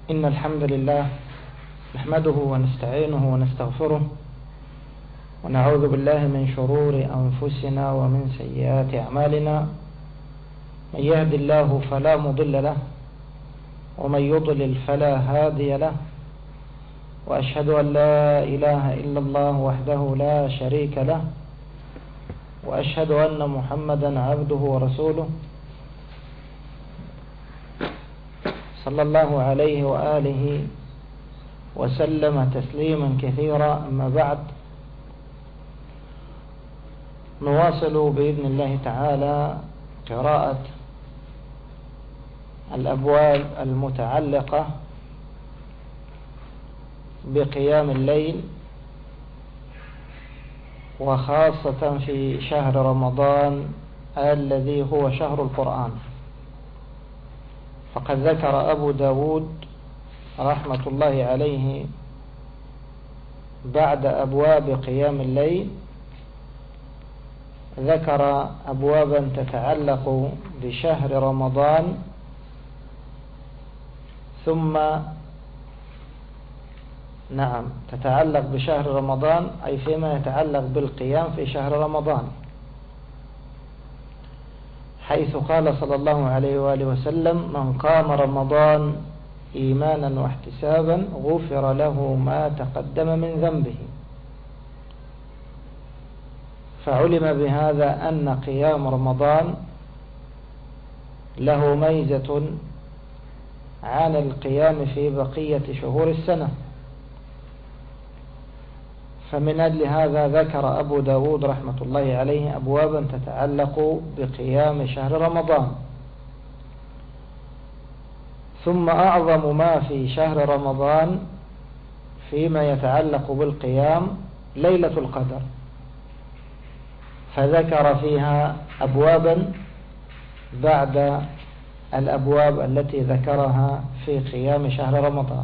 إن الحمد لله نحمده ونستعينه ونستغفره ونعوذ بالله من شرور أنفسنا ومن سيئات أعمالنا. من يهد الله فلا مضل له ومن يضلل فلا هادي له، وأشهد أن لا إله إلا الله وحده لا شريك له، وأشهد أن محمدا عبده ورسوله صلى الله عليه وآله وسلم تسليما كثيرا. أما بعد، نواصل بإذن الله تعالى قراءة الأبواب المتعلقة بقيام الليل، وخاصة في شهر رمضان الذي هو شهر القرآن. فقد ذكر أبو داود رحمة الله عليه بعد أبواب قيام الليل ذكر أبوابا تتعلق بشهر رمضان، ثم تتعلق بشهر رمضان أي فيما يتعلق بالقيام في شهر رمضان، حيث قال صلى الله عليه وآله وسلم: من قام رمضان إيمانا واحتسابا غفر له ما تقدم من ذنبه. فعلم بهذا أن قيام رمضان له ميزة عن القيام في بقية شهور السنة. فمن أجل هذا ذكر أبو داود رحمة الله عليه أبوابا تتعلق بقيام شهر رمضان. ثم أعظم ما في شهر رمضان فيما يتعلق بالقيام ليلة القدر، فذكر فيها أبوابا بعد الأبواب التي ذكرها في قيام شهر رمضان.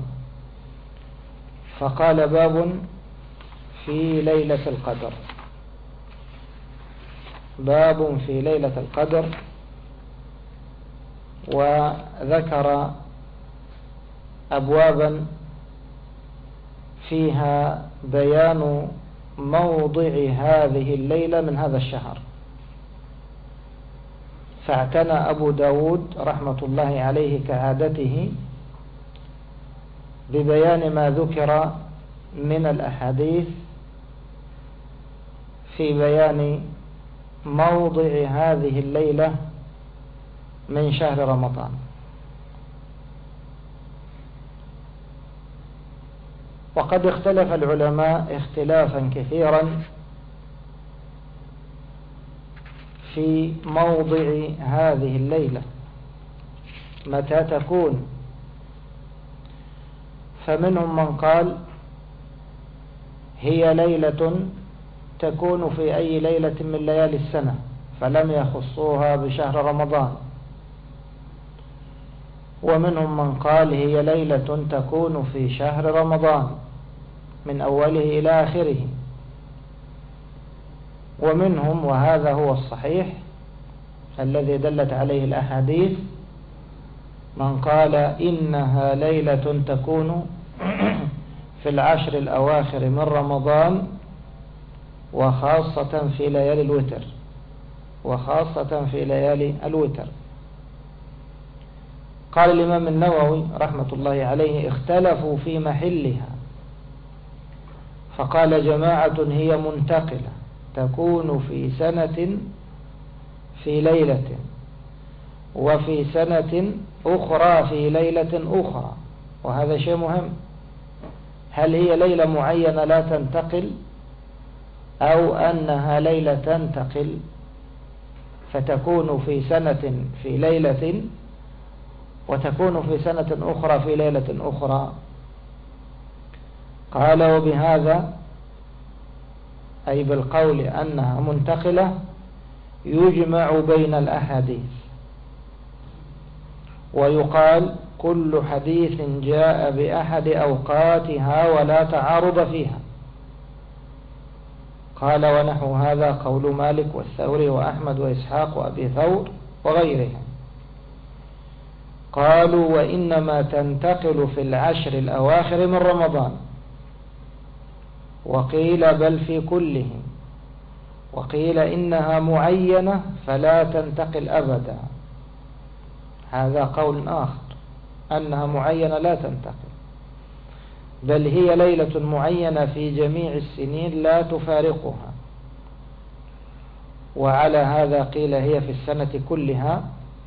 فقال: باب في ليلة القدر. باب في ليلة القدر. وذكر أبوابا فيها بيان موضع هذه الليلة من هذا الشهر. فاعتنى أبو داود رحمة الله عليه كعادته ببيان ما ذكر من الأحاديث في بيان موضع هذه الليلة من شهر رمضان. وقد اختلف العلماء اختلافا كثيرا في موضع هذه الليلة، متى تكون. فمنهم من قال: هي ليلة تكون في أي ليلة من ليالي السنة، فلم يخصوها بشهر رمضان. ومنهم من قال: هي ليلة تكون في شهر رمضان من أوله إلى آخره. ومنهم، وهذا هو الصحيح الذي دلت عليه الأحاديث، من قال: إنها ليلة تكون في العشر الأواخر من رمضان، وخاصة في ليالي الوتر. وخاصة في ليالي الوتر. قال الإمام النووي رحمة الله عليه: اختلفوا في محلها، فقال جماعة: هي منتقلة تكون في سنة في ليلة، وفي سنة أخرى في ليلة أخرى. وهذا شيء مهم. هل هي ليلة معينة لا تنتقل، أو أنها ليلة تنتقل فتكون في سنة في ليلة، وتكون في سنة أخرى في ليلة أخرى؟ قال: وبهذا أي بالقول أنها منتقلة يجمع بين الأحاديث، ويقال: كل حديث جاء بأحد أوقاتها ولا تعارض فيها. قال: ونحو هذا قول مالك والثوري وأحمد وإسحاق وأبي ثور وغيرهم. قالوا وإنما تنتقل في العشر الأواخر من رمضان، وقيل بل في كله، وقيل إنها معينة فلا تنتقل أبدا. هذا قول آخر، أنها معينة لا تنتقل، بل هي ليلة معينة في جميع السنين لا تفارقها. وعلى هذا قيل هي في السنة كلها،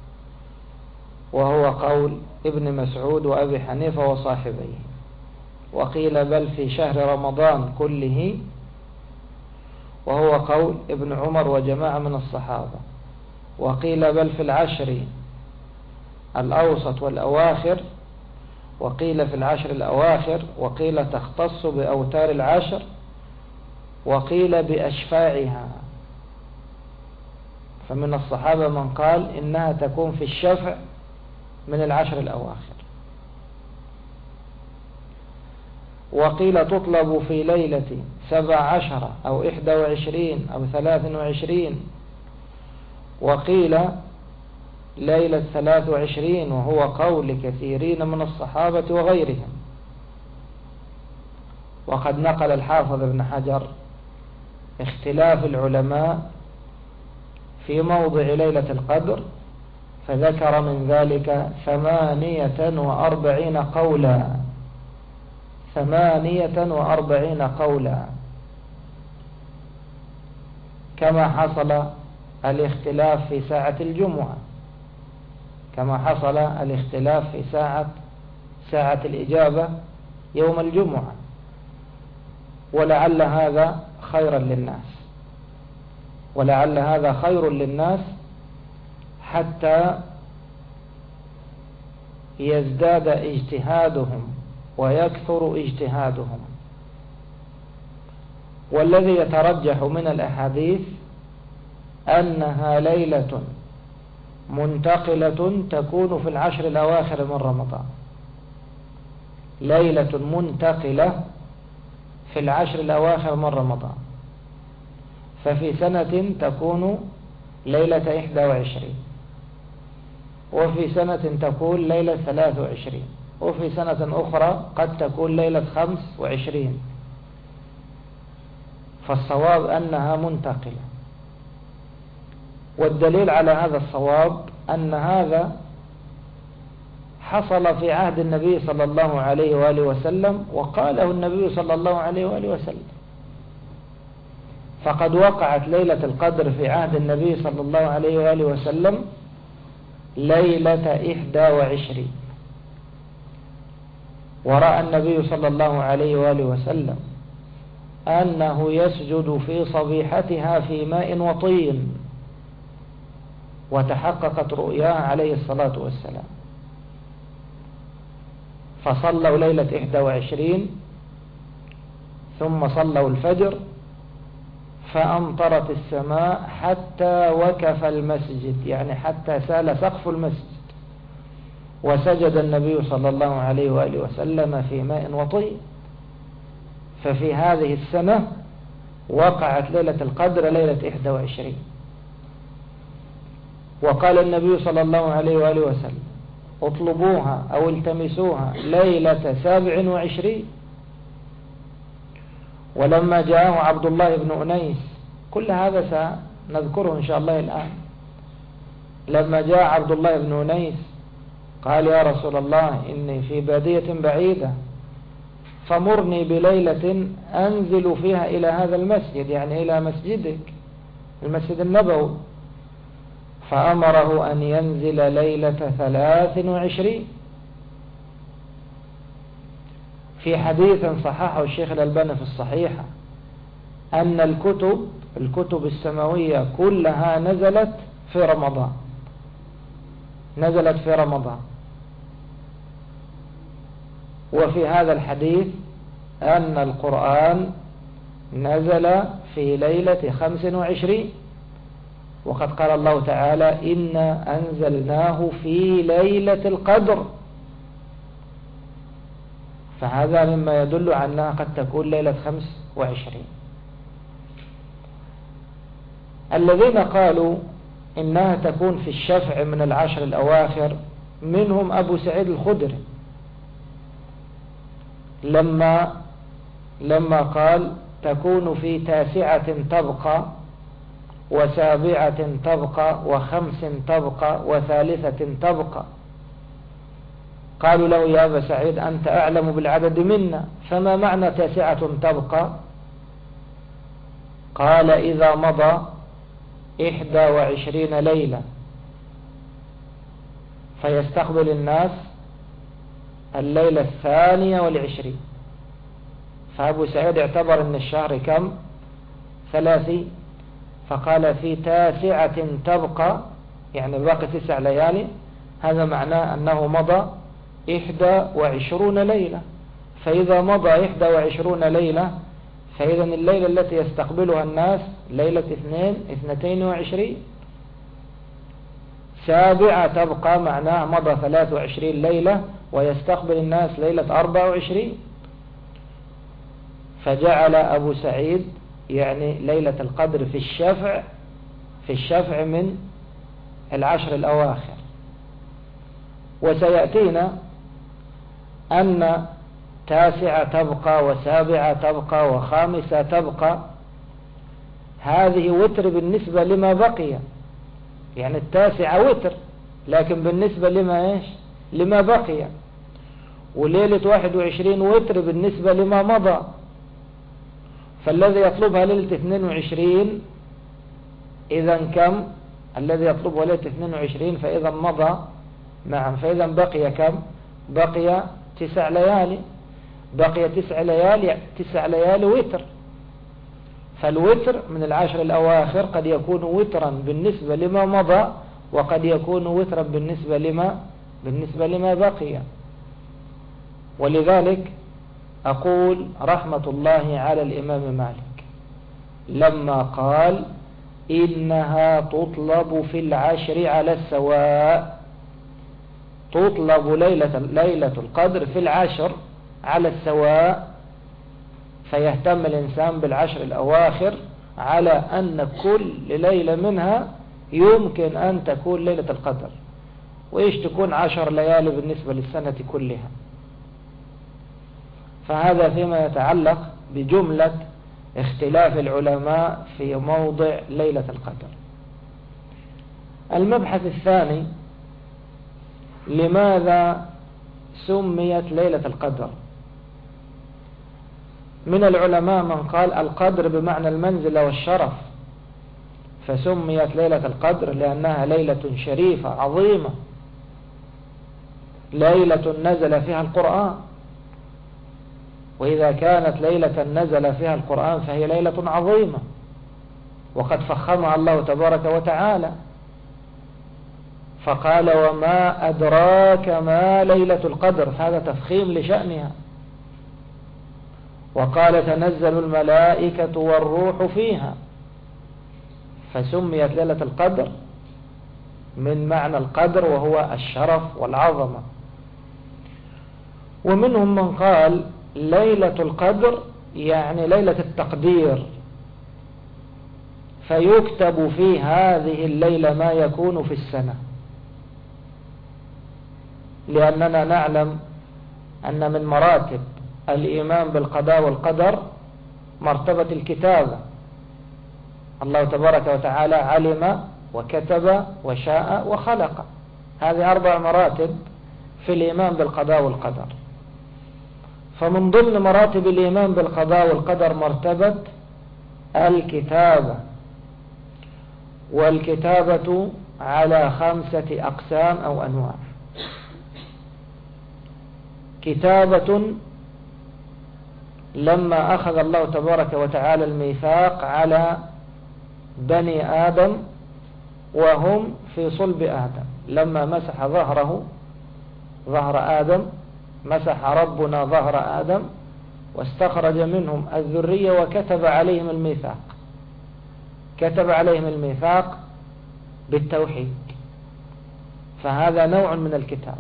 وهو قول ابن مسعود وأبي حنيفة وصاحبيه. وقيل بل في شهر رمضان كله، وهو قول ابن عمر وجماعة من الصحابة. وقيل بل في العشر الأوسط والأواخر، وقيل في العشر الأواخر، وقيل تختص بأوتار العشر، وقيل بأشفاعها. فمن الصحابة من قال إنها تكون في الشفع من العشر الأواخر. وقيل تطلب في ليلة 17 أو 21 أو 23، وقيل ليلة 23، وهو قول كثيرين من الصحابة وغيرهم. وقد نقل الحافظ ابن حجر اختلاف العلماء في موضع ليلة القدر، فذكر من ذلك 48 قولا، 48 قولا، كما حصل الاختلاف في ساعة الجمعة، كما حصل الاختلاف في ساعة الإجابة يوم الجمعة. ولعل هذا خيرا للناس، ولعل هذا خير للناس حتى يزداد اجتهادهم ويكثر اجتهادهم. والذي يترجح من الأحاديث أنها ليلة منتقلة تكون في العشر الأواخر من رمضان، ليلة منتقلة في العشر الأواخر من رمضان. ففي سنة تكون ليلة 21، وفي سنة تكون ليلة 23، وفي سنة أخرى قد تكون ليلة 25. فالصواب أنها منتقلة. والدليل على هذا الصواب أن هذا حصل في عهد النبي صلى الله عليه وآله وسلم، وقاله النبي صلى الله عليه وآله وسلم. فقد وقعت ليلة القدر في عهد النبي صلى الله عليه وآله وسلم ليلة 21، ورأى النبي صلى الله عليه وآله وسلم أنه يسجد في صبيحتها في ماء وطين، وتحققت رؤياه عليه الصلاة والسلام. فصلوا ليلة 21، ثم صلوا الفجر، فأمطرت السماء حتى وكف المسجد، يعني حتى سال سقف المسجد، وسجد النبي صلى الله عليه وآله وسلم في ماء وطين. ففي هذه السنة وقعت ليلة القدر ليلة 21. وقال النبي صلى الله عليه وآله وسلم اطلبوها أو التمسوها ليلة 27. ولما جاءه عبد الله بن أنيس، كل هذا سنذكره إن شاء الله الآن. لما جاء عبد الله بن أنيس قال يا رسول الله إني في بادية بعيدة، فمرني بليلة أنزل فيها إلى هذا المسجد، يعني إلى مسجدك المسجد النبوي. فأمره أن ينزل ليلة 23. في حديث صححه الشيخ الألباني في الصحيحة أن الكتب السماوية كلها نزلت في رمضان، نزلت في رمضان. وفي هذا الحديث أن القرآن نزل في ليلة 25، وقد قال الله تعالى إنا أنزلناه في ليلة القدر. فهذا مما يدل على أنها قد تكون ليلة 25. الذين قالوا إنها تكون في الشفع من العشر الأواخر منهم أبو سعيد الخدري لما قال تكون في 9 تبقى و7 تبقى و5 تبقى و3 تبقى. قالوا له يا أبا سعيد أنت أعلم بالعدد منا، فما معنى 9 تبقى؟ قال إذا مضى 21 ليلة فيستقبل الناس الليلة 22، فأبو سعيد اعتبر أن الشهر كم؟ 30، فقال في 9 تبقى يعني باقي 9 ليالي، هذا معناه أنه مضى 21 ليلة. فإذا مضى 21 ليلة فإذا الليلة التي يستقبلها الناس ليلة 22. 7 تبقى معناه مضى 23 ليلة ويستقبل الناس ليلة 24. فجعل أبو سعيد يعني ليلة القدر في الشفع من 10 الأواخر. وسيأتينا أن 9 تبقى و7 تبقى و5 تبقى هذه وتر بالنسبة لما بقي، يعني 9 وتر، لكن بالنسبة لما بقي. وليلة 21 وتر بالنسبة لما مضى. فالذي يطلبها ليلة 22 إذا كم؟ الذي يطلبها ليلة 22 فإذا مضى، نعم، فإذا بقي كم؟ بقي 9 ليالي، بقي 9 ليالي وتر. فالوتر من 10 الأواخر قد يكون وترا بالنسبة لما مضى، وقد يكون وترا بالنسبة لما بقي. ولذلك أقول رحمة الله على الإمام مالك لما قال إنها تطلب في 10 على السواء، تطلب ليلة القدر في 10 على السواء، فيهتم الإنسان بال10 الأواخر على أن كل ليلة منها يمكن أن تكون ليلة القدر، وإيش تكون 10 ليالي بالنسبة للسنة كلها. فهذا فيما يتعلق بجملة اختلاف العلماء في موضع ليلة القدر. المبحث الثاني: لماذا سميت ليلة القدر؟ من العلماء من قال القدر بمعنى المنزلة والشرف، فسميت ليلة القدر لأنها ليلة شريفة عظيمة، ليلة نزل فيها القرآن، وإذا كانت ليلة نزل فيها القرآن فهي ليلة عظيمة، وقد فخمها الله تبارك وتعالى فقال وما أدراك ما ليلة القدر، هذا تفخيم لشأنها. وقال تنزل الملائكة والروح فيها، فسميت ليلة القدر من معنى القدر وهو الشرف والعظمة. ومنهم من قال ليلة القدر يعني ليلة التقدير، فيكتب في هذه الليلة ما يكون في السنة، لأننا نعلم أن من مراتب الإيمان بالقضاء والقدر مرتبة الكتابة. الله تبارك وتعالى علم وكتب وشاء وخلق، هذه 4 مراتب في الإيمان بالقضاء والقدر. فمن ضمن مراتب الإيمان بالقضاء والقدر مرتبة الكتابة، والكتابة على 5 أقسام أو أنواع. كتابة لما أخذ الله تبارك وتعالى الميثاق على بني آدم وهم في صلب آدم، لما مسح ظهر آدم، مسح ربنا ظهر آدم واستخرج منهم الذرية وكتب عليهم الميثاق، كتب عليهم الميثاق بالتوحيد، فهذا نوع من الكتاب.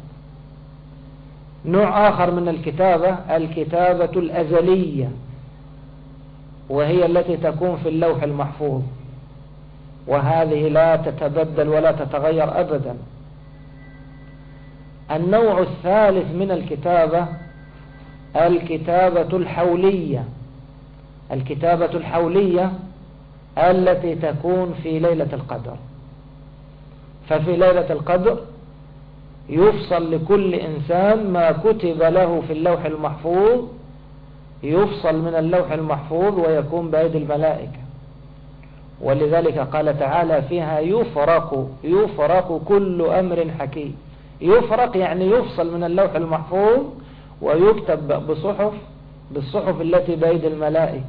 نوع آخر من الكتابة الكتابة الأزلية، وهي التي تكون في اللوح المحفوظ، وهذه لا تتبدل ولا تتغير أبدا. النوع الثالث من الكتابة الكتابة الحولية. الكتابة الحولية التي تكون في ليلة القدر. ففي ليلة القدر يفصل لكل إنسان ما كتب له في اللوح المحفوظ، يفصل من اللوح المحفوظ ويكون بأيدي الملائكة. ولذلك قال تعالى فيها يفرق كل أمر حكيم. يفرق يعني يفصل من اللوح المحفوظ ويكتب بالصحف التي بأيدي الملائكة.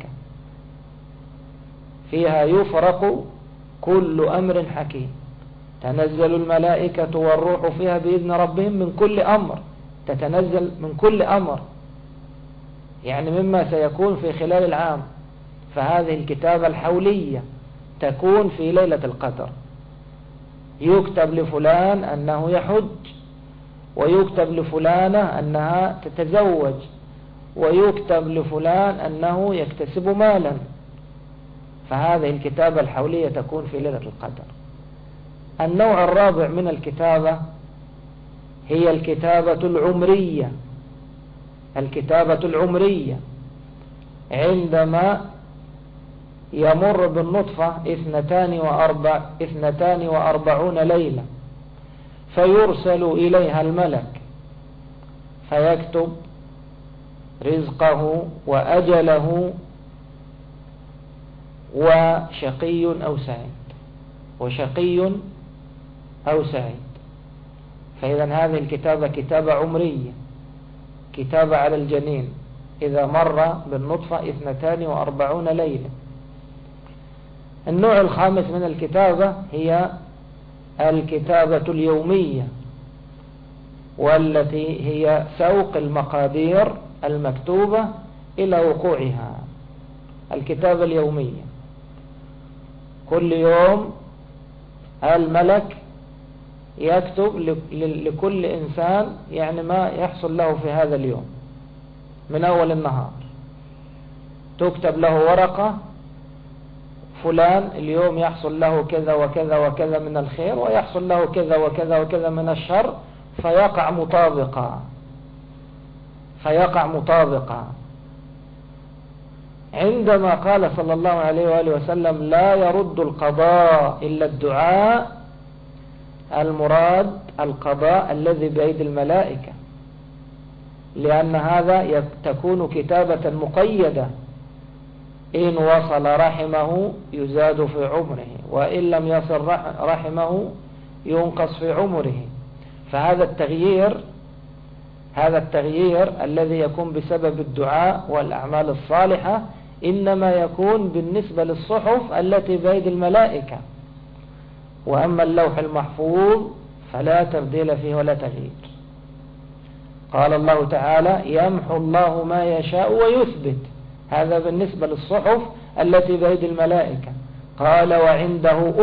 فيها يفرق كل أمر حكيم، تنزل الملائكة والروح فيها بإذن ربهم من كل أمر. تتنزل من كل أمر يعني مما سيكون في خلال العام. فهذه الكتابة الحولية تكون في ليلة القدر. يكتب لفلان أنه يحج، ويكتب لفلانة أنها تتزوج، ويكتب لفلان أنه يكتسب مالا. فهذه الكتابة الحولية تكون في ليلة القدر. النوع الرابع من الكتابة هي الكتابة العمرية. الكتابة العمرية عندما يمر بالنطفة 42 ليلة، فيرسل إليها الملك فيكتب رزقه وأجله وشقي أو سعيد. فإذا هذه الكتابة كتابة عمرية، كتابة على الجنين إذا مر بالنطفة 42 ليلة. النوع الخامس من الكتابة هي الكتابة اليومية، والتي هي سوق المقادير المكتوبة إلى وقوعها. الكتابة اليومية كل يوم الملك يكتب لكل إنسان يعني ما يحصل له في هذا اليوم من أول النهار. تكتب له ورقة فلان اليوم يحصل له كذا وكذا وكذا من الخير، ويحصل له كذا وكذا وكذا من الشر، فيقع مطابقا. عندما قال صلى الله عليه وآله وسلم لا يرد القضاء إلا الدعاء، المراد القضاء الذي بأيدي الملائكة، لأن هذا تكون كتابة مقيدة. إن وصل رحمه يزاد في عمره، وإن لم يصل رحمه ينقص في عمره. فهذا التغيير الذي يكون بسبب الدعاء والأعمال الصالحة إنما يكون بالنسبة للصحف التي بأيدي الملائكة. وأما اللوح المحفوظ فلا تبديل فيه ولا تغيير. قال الله تعالى يمحو الله ما يشاء ويثبت، هذا بالنسبة للصحف التي بأيدي الملائكة. قال وعنده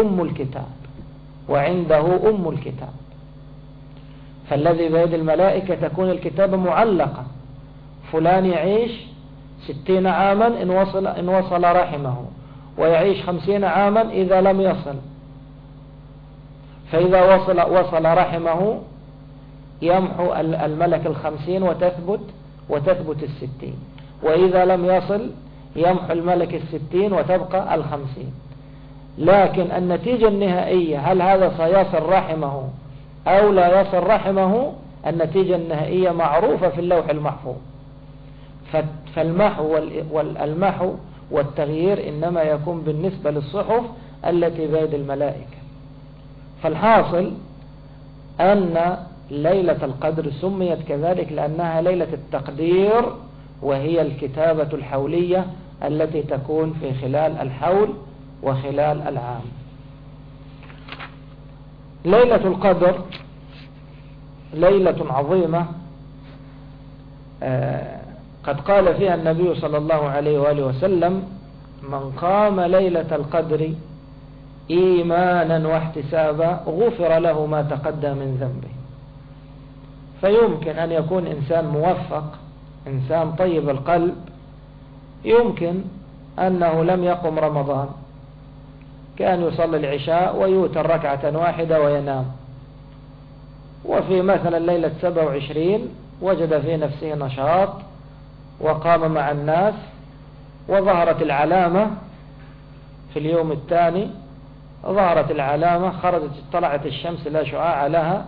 أم الكتاب. فالذي بيد الملائكة تكون الكتابة معلقة. فلان يعيش 60 عاما إن وصل رحمه، ويعيش 50 عاما إذا لم يصل. فإذا وصل رحمه يمحو الملك 50 وتثبت 60، وإذا لم يصل يمحو الملك 60 وتبقى 50. لكن النتيجة النهائية هل هذا سيصل رحمه أو لا يصل رحمه، النتيجة النهائية معروفة في اللوح المحفوظ. فالمحو والتغيير إنما يكون بالنسبة للصحف التي بيد الملائكة. فالحاصل أن ليلة القدر سميت كذلك لأنها ليلة التقدير، وهي الكتابة الحولية التي تكون في خلال الحول وخلال العام. ليلة القدر ليلة عظيمة، قد قال فيها النبي صلى الله عليه وآله وسلم من قام ليلة القدر إيمانا واحتسابا غفر له ما تقدم من ذنبه. فيمكن أن يكون إنسان موفق، إنسان طيب القلب، يمكن أنه لم يقم رمضان، كان يصلي العشاء ويوتر ركعة واحدة وينام، وفي مثلا ليلة 27 وجد في نفسه نشاط وقام مع الناس، وظهرت العلامة في اليوم الثاني، ظهرت العلامة، خرجت طلعت الشمس لا شعاع لها،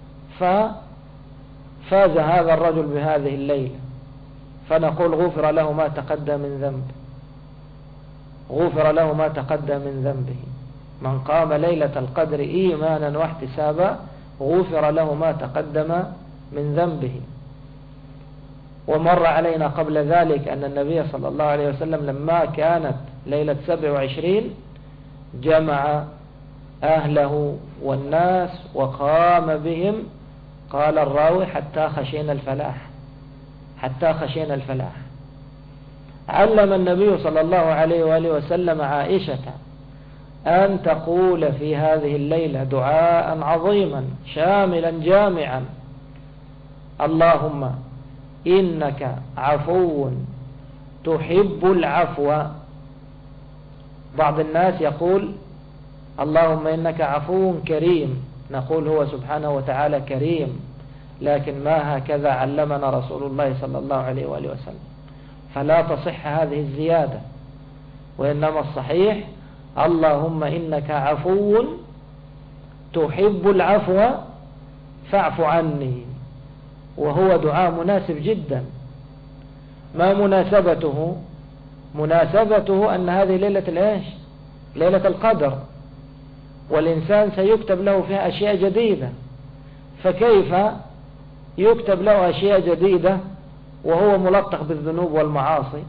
ففاز هذا الرجل بهذه الليلة، فنقول غفر له ما تقدم من ذنبه، غفر له ما تقدم من ذنبه. من قام ليلة القدر إيمانا واحتسابا غفر له ما تقدم من ذنبه. ومر علينا قبل ذلك أن النبي صلى الله عليه وسلم لما كانت ليلة 27 جمع أهله والناس وقام بهم، قال الراوي حتى خشينا الفلاح، حتى خشينا الفلاح. علم النبي صلى الله عليه وآله وسلم عائشة أن تقول في هذه الليلة دعاء عظيما شاملا جامعا: اللهم إنك عفو تحب العفو. بعض الناس يقول اللهم إنك عفو كريم، نقول هو سبحانه وتعالى كريم، لكن ما هكذا علمنا رسول الله صلى الله عليه وآله وسلم، فلا تصح هذه الزيادة، وإنما الصحيح اللهم إنك عفو تحب العفو فاعف عني. وهو دعاء مناسب جدا. ما مناسبته؟ مناسبته أن هذه ليلة الإيش؟ ليلة القدر، والإنسان سيكتب له فيها أشياء جديدة، فكيف يكتب له أشياء جديدة وهو ملطخ بالذنوب والمعاصي؟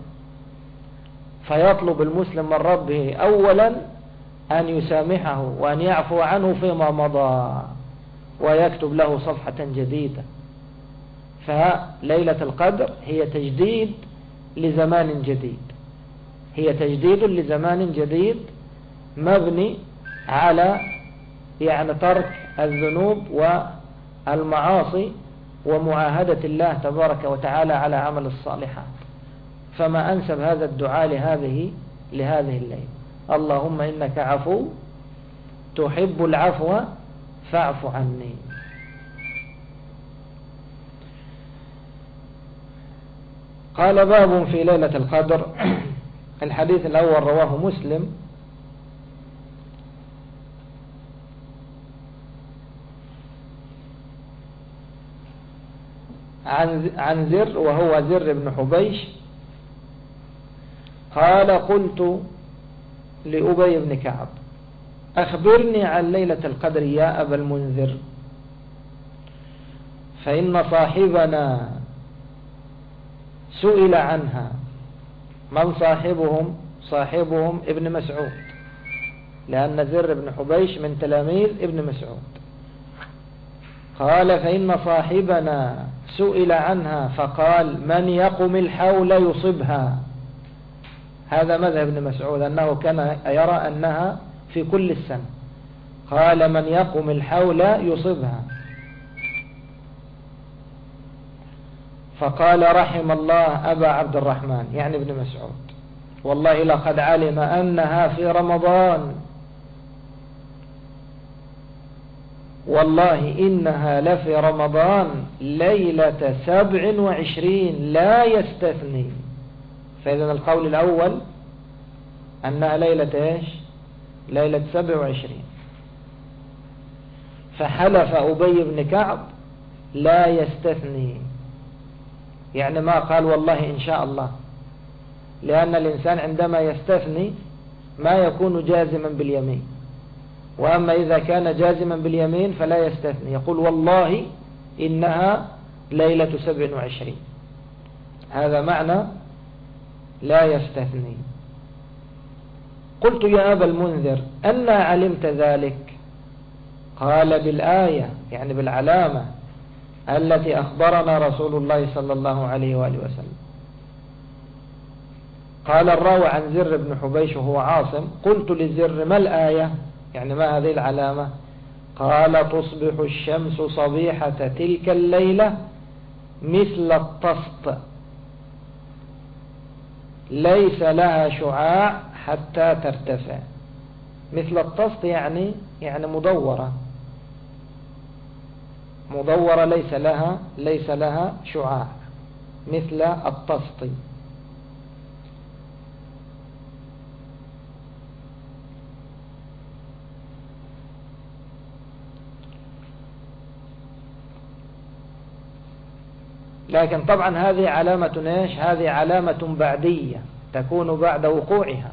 فيطلب المسلم من ربه أولا أن يسامحه وأن يعفو عنه فيما مضى ويكتب له صفحة جديدة. فليلة القدر هي تجديد لزمان جديد، هي تجديد لزمان جديد مبني على ترك الذنوب والمعاصي ومعاهدة الله تبارك وتعالى على عمل الصالحات. فما أنسب هذا الدعاء لهذه الليلة: اللهم إنك عفو تحب العفو فاعف عني. قال باب في ليلة القدر. الحديث الأول رواه مسلم عن زر، وهو زر بن حبيش، قال قلت لأبي بن كعب أخبرني عن ليلة القدر يا أبا المنذر، فإن صاحبنا سئل عنها. من صاحبهم؟ صاحبهم ابن مسعود، لأن زر بن حبيش من تلاميذ ابن مسعود. قال فإن صاحبنا سئل عنها فقال من يقم الحول يصبها. هذا مذهب ابن مسعود، أنه كان يرى أنها في كل السنة. قال من يقم الحول يصبها. فقال رحم الله أبا عبد الرحمن، يعني ابن مسعود، والله لقد علم أنها في رمضان، والله إنها لفي رمضان ليلة 27 لا يستثني. فإذا القول الأول أنها ليلة إيش؟ ليلة 27. فحلف أبي بن كعب لا يستثني، يعني ما قال والله إن شاء الله، لأن الإنسان عندما يستثني ما يكون جازما باليمين، وأما إذا كان جازما باليمين فلا يستثني، يقول والله إنها ليلة 27. هذا معنى لا يستثني. قلت يا أبا المنذر أنا علمت ذلك؟ قال بالآية، يعني بالعلامة التي أخبرنا رسول الله صلى الله عليه وآله وسلم. قال الراوي عن زر بن حبيش وهو عاصم: قلت لزر ما الآية؟ يعني ما هذه العلامة؟ قال تصبح الشمس صبيحة تلك الليلة مثل الطست ليس لها شعاع حتى ترتفع. مثل الطست يعني مدورة، مدورة ليس لها شعاع مثل الطسط. لكن طبعا هذه علامة ايش؟ هذه علامة بعدية تكون بعد وقوعها.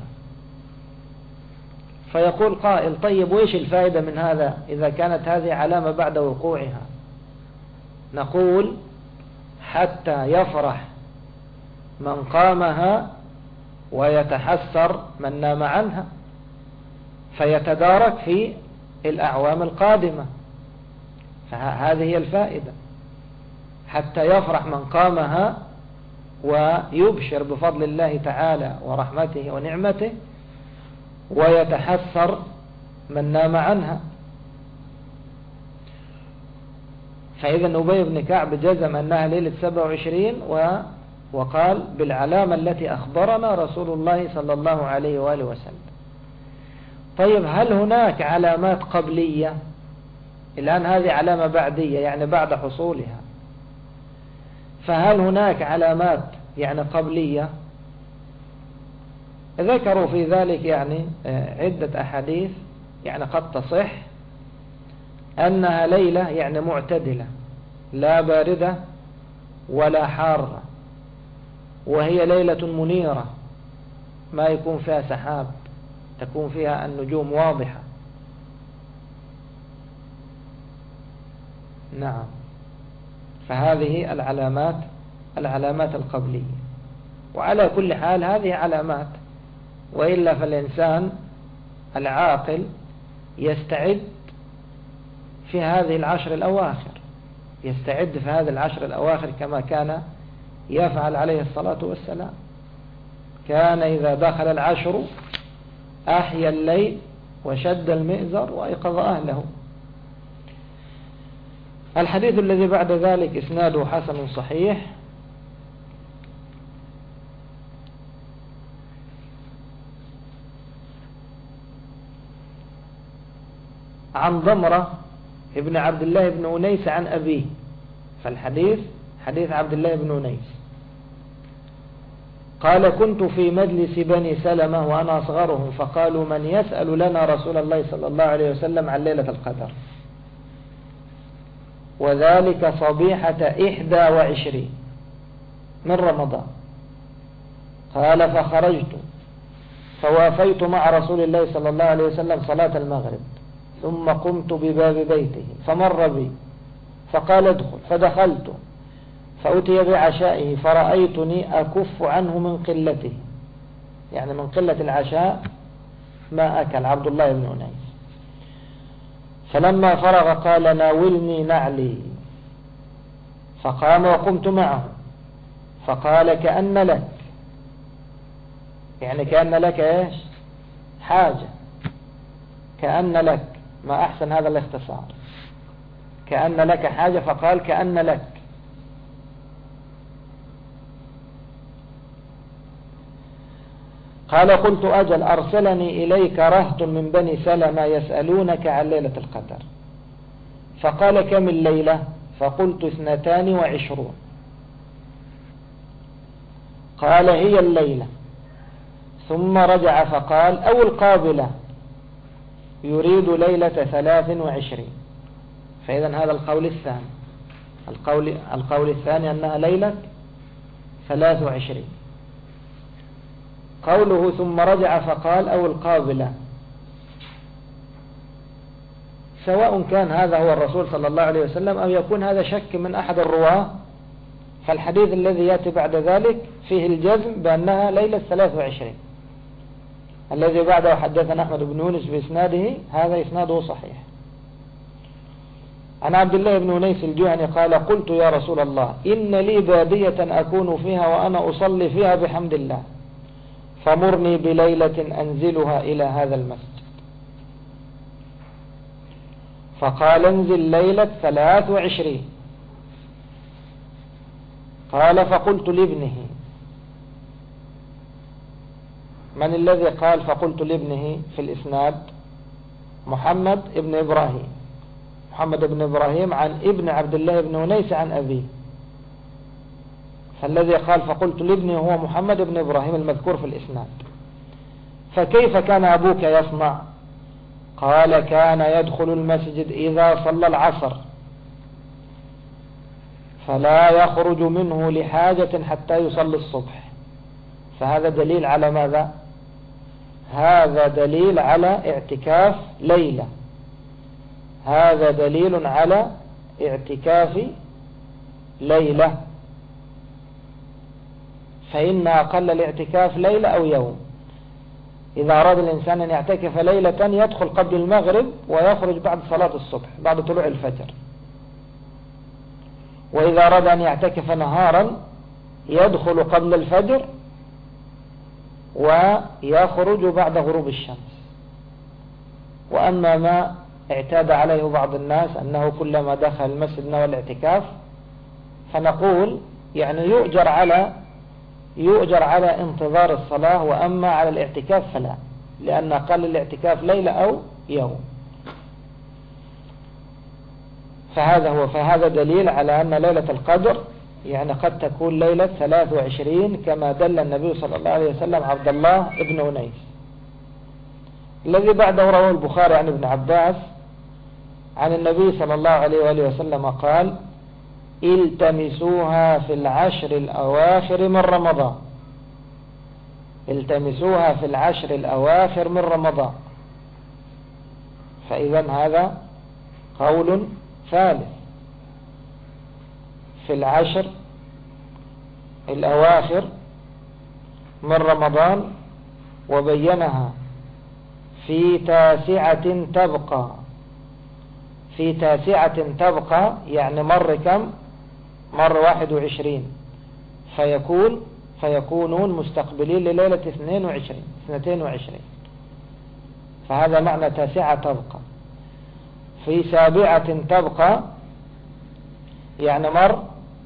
فيقول قائل طيب وإيش الفائدة من هذا إذا كانت هذه علامة بعد وقوعها؟ نقول حتى يفرح من قامها ويتحسر من نام عنها، فيتدارك في الأعوام القادمة. فهذه هي الفائدة، حتى يفرح من قامها ويبشر بفضل الله تعالى ورحمته ونعمته، ويتحسر من نام عنها. فإذا أبي بن كعب جزم أنها ليلة 27 وقال بالعلامة التي أخبرنا رسول الله صلى الله عليه وآله وسلم. طيب هل هناك علامات قبلية؟ الآن هذه علامة بعدية يعني بعد حصولها، فهل هناك علامات يعني قبلية؟ ذكروا في ذلك يعني عدة أحاديث يعني قد تصح أنها ليلة يعني معتدلة، لا باردة ولا حارة، وهي ليلة منيرة ما يكون فيها سحاب، تكون فيها النجوم واضحة. نعم، فهذه العلامات القبلية. وعلى كل حال هذه علامات، وإلا فالإنسان العاقل يستعد في هذه العشر الأواخر، يستعد في هذه العشر الأواخر كما كان يفعل عليه الصلاة والسلام. كان إذا دخل العشر أحيا الليل وشد المئزر وأيقظ أهله. الحديث الذي بعد ذلك إسناده حسن صحيح، عن ضمرة ابن عبد الله بن أنيس عن أبيه. فالحديث حديث عبد الله بن أنيس قال كنت في مجلس بني سلمة وأنا أصغرهم، فقالوا من يسأل لنا رسول الله صلى الله عليه وسلم عن ليلة القدر، وذلك صبيحة 21 من رمضان. قال فخرجت فوافيت مع رسول الله صلى الله عليه وسلم صلاة المغرب، ثم قمت بباب بيته فمر بي فقال ادخل، فدخلت فأتي بعشائه فرأيتني أكف عنه من قلته، يعني من قلة العشاء ما أكل عبد الله بن أنيس. فلما فرغ قال ناولني نعلي، فقام وقمت معه فقال كأن لك، يعني كأن لك ايش؟ حاجة، كأن لك، ما أحسن هذا الاختصار، كأن لك حاجة، فقال كأن لك. قال قلت أجل، أرسلني إليك رهط من بني سلمة يسألونك عن ليلة القدر. فقال كم الليلة؟ فقلت 22. قال هي الليلة. ثم رجع فقال أو القابلة، يريد ليلة 23. فإذا هذا القول الثاني، القول الثاني أنها ليلة 23. قوله ثم رجع فقال أو القابلة، سواء كان هذا هو الرسول صلى الله عليه وسلم أو يكون هذا شك من أحد الرواة، فالحديث الذي يأتي بعد ذلك فيه الجزم بأنها ليلة 23. الذي بعده حدثنا أحمد بن يونس بإسناده، هذا إسناده صحيح. عن عبد الله بن أنيس الجهني قال قلت يا رسول الله إن لي بادية أكون فيها وأنا أصلي فيها بحمد الله، فمرني بليلة أنزلها إلى هذا المسجد. فقال انزل ليلة 23. قال فقلت لابنه، من الذي قال فقلت لابنه في الإسناد؟ محمد ابن إبراهيم، محمد بن إبراهيم عن ابن عبد الله بن أنيس عن أبيه. فالذي قال فقلت لابني هو محمد بن إبراهيم المذكور في الإسناد. فكيف كان أبوك يصنع؟ قال كان يدخل المسجد إذا صلى العصر فلا يخرج منه لحاجة حتى يصلي الصبح. فهذا دليل على ماذا؟ هذا دليل على اعتكاف ليلة. هذا دليل على اعتكاف ليلة. فإن أقل الاعتكاف ليلة أو يوم. إذا أراد الإنسان أن يعتكف ليلة يدخل قبل المغرب ويخرج بعد صلاة الصبح بعد طلوع الفجر. وإذا أراد أن يعتكف نهارا يدخل قبل الفجر ويخرج بعد غروب الشمس. وأما ما اعتاد عليه بعض الناس أنه كلما دخل المسجد نوى الاعتكاف فنقول يعني يؤجر على انتظار الصلاة، وأما على الاعتكاف فلا، لأن أقل الاعتكاف ليلة أو يوم. فهذا دليل على أن ليلة القدر يعني قد تكون ليلة 23 كما دل النبي صلى الله عليه وسلم عبد الله ابن أنيس. الذي بعده رواه البخاري عن ابن عباس عن النبي صلى الله عليه وآله وسلم قال التمسوها في العشر الأواخر من رمضان. التمسوها في العشر الأواخر من رمضان. فإذا هذا قول ثالث في العشر الأواخر من رمضان، وبينها في تاسعة تبقى. في تاسعة تبقى يعني مر كم؟ مر 21، فيكونون مستقبلين لليلة 22. فهذا معنى تاسعة تبقى. في سابعة تبقى يعني مر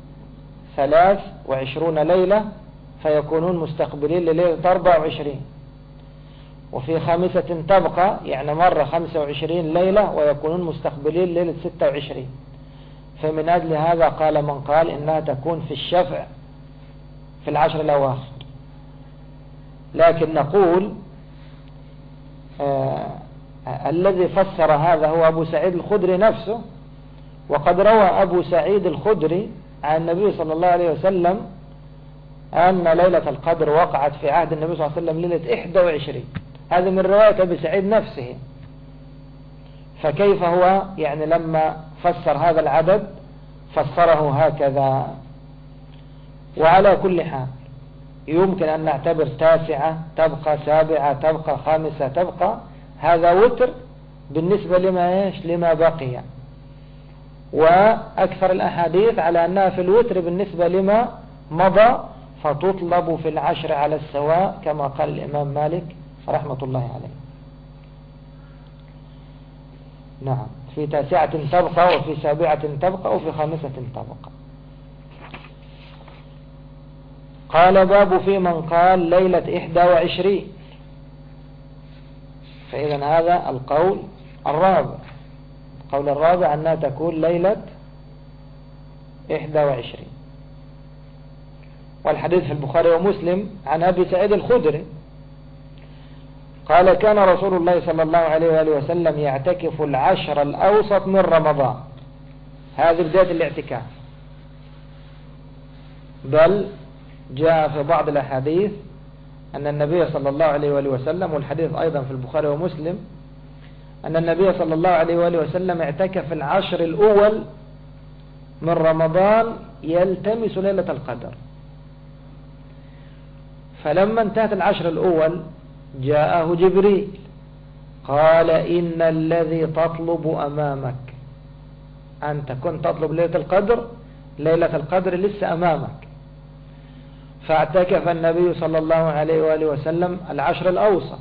23 ليلة فيكونون مستقبلين لليلة 24. وفي خامسة تبقى يعني مر 25 ليلة ويكونون مستقبلين ليلة 26. فمن أجل هذا قال من قال إنها تكون في الشفع في العشر الأواخر. لكن نقول الذي فسر هذا هو أبو سعيد الخدري نفسه. وقد روى أبو سعيد الخدري عن النبي صلى الله عليه وسلم أن ليلة القدر وقعت في عهد النبي صلى الله عليه وسلم ليلة 21. هذا من رواية أبي سعيد نفسه. فكيف هو يعني لما فسر هذا العدد فسره هكذا؟ وعلى كل حال يمكن أن نعتبر تاسعة تبقى، سابعة تبقى، خامسة تبقى، هذا وتر بالنسبة لما بقي. وأكثر الأحاديث على أنها في الوتر بالنسبة لما مضى، فتطلب في العشر على السواء كما قال الإمام مالك رحمة الله عليه. نعم، في تاسعة تبقى وفي سابعة تبقى وفي خامسة تبقى. قال باب في من قال ليلة 21. فإذا هذا القول الرابع. القول الرابع أنها تكون ليلة 21. والحديث في البخاري ومسلم عن أبي سعيد الخدري قال كان رسول الله صلى الله عليه وآله وسلم يعتكف العشر الأوسط من رمضان. هذه بداية الاعتكاف. بل جاء في بعض الأحاديث أن النبي صلى الله عليه وآله وسلم، والحديث أيضا في البخاري ومسلم، أن النبي صلى الله عليه وآله وسلم اعتكف العشر الأول من رمضان يلتمس ليلة القدر. فلما انتهت العشر الأول جاءه جبريل قال إن الذي تطلب أمامك، أنت كنت تطلب ليلة القدر، ليلة القدر لسه أمامك. فاعتكف النبي صلى الله عليه وآله وسلم العشر الأوسط.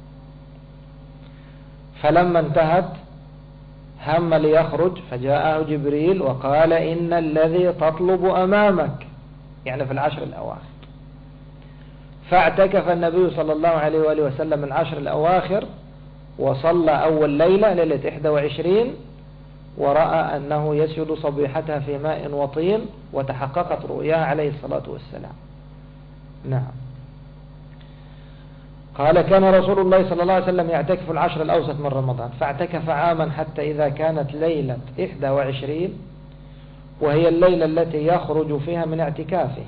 فلما انتهت هم ليخرج فجاءه جبريل وقال إن الذي تطلب أمامك، يعني في العشر الأواخر. فاعتكف النبي صلى الله عليه وآله وسلم العشر الأواخر وصلى أول ليلة ليلة 21، ورأى أنه يسجد صبيحتها في ماء وطين وتحققت رؤياها عليه الصلاة والسلام. نعم. قال كان رسول الله صلى الله عليه وسلم يعتكف العشر الأوسط من رمضان، فاعتكف عاما حتى إذا كانت ليلة 21 وهي الليلة التي يخرج فيها من اعتكافه،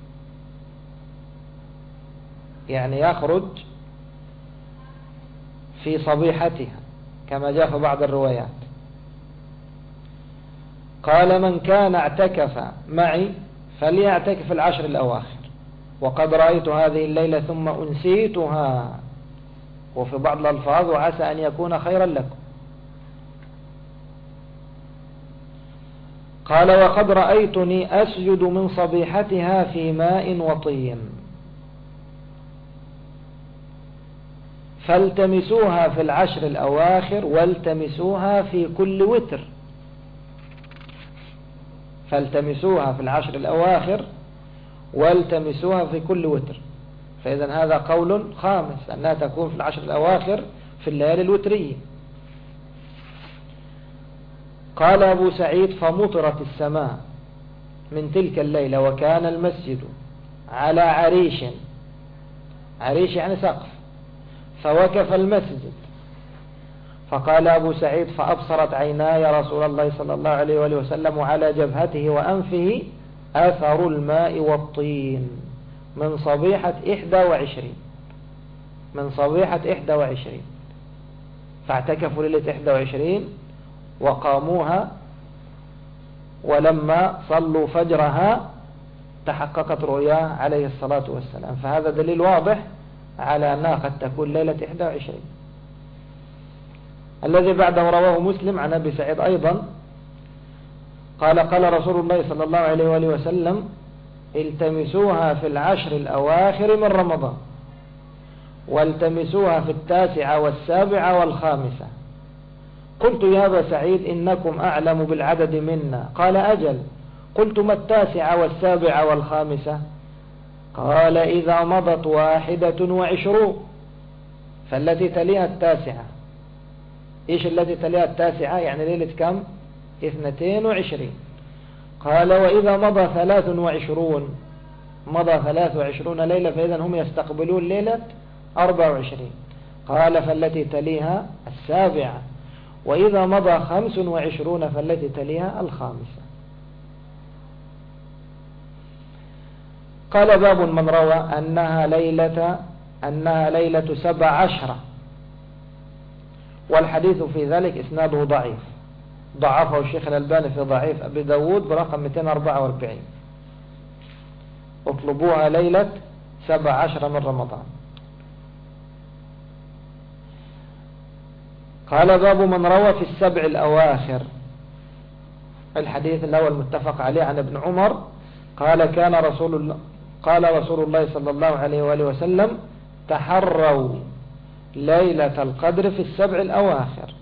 يعني يخرج في صبيحتها كما جاء في بعض الروايات. قال من كان اعتكف معي فليعتكف العشر الأواخر، وقد رأيت هذه الليلة ثم أنسيتها، وفي بعض الألفاظ وعسى أن يكون خيرا لكم. قال وقد رأيتني أسجد من صبيحتها في ماء وطين، فالتمسوها في العشر الأواخر والتمسوها في كل وتر. فالتمسوها في العشر الأواخر والتمسوها في كل وتر. فإذا هذا قول خامس، أنها تكون في العشر الأواخر في الليالي الوترية. قال أبو سعيد فمطرت السماء من تلك الليلة وكان المسجد على عريش، عريش يعني سقف، فوقف المسجد. فقال أبو سعيد فأبصرت عيناي رسول الله صلى الله عليه وآله وسلم على جبهته وأنفه أثر الماء والطين من صبيحة 21، من صبيحة 21. فاعتكفوا ليلة 21 وقاموها، ولما صلوا فجرها تحققت رؤياه عليه الصلاة والسلام. فهذا دليل واضح على أنها قد تكون ليلة 21. الذي بعده رواه مسلم عن أبي سعيد أيضا قال قال رسول الله صلى الله عليه وآله وسلم التمسوها في العشر الأواخر من رمضان، والتمسوها في 9 و7 و5. قلت يا أبا سعيد إنكم أعلم بالعدد منا. قال أجل. قلت ما 9 و7 و5؟ قال إذا مضت 21 فالتي تليها 9. إيش التي تليها 9؟ يعني ليلة كم؟ 22. قال وإذا مضى 23، مضى 23 ليلة، فإذا هم يستقبلون ليلة 24. قال فالتي تليها 7، وإذا مضى 25 فالتي تليها 5. قال باب من روى أنها ليلة 17، والحديث في ذلك إسناده ضعيف، ضعفه الشيخ الألباني في ضعيف أبي داود برقم 244. اطلبوها ليلة 17 من رمضان. قال باب من روى في 7 الأواخر. الحديث الأول متفق عليه عن ابن عمر قال قال رسول الله صلى الله عليه وآله وسلم تحروا ليلة القدر في 7 الأواخر،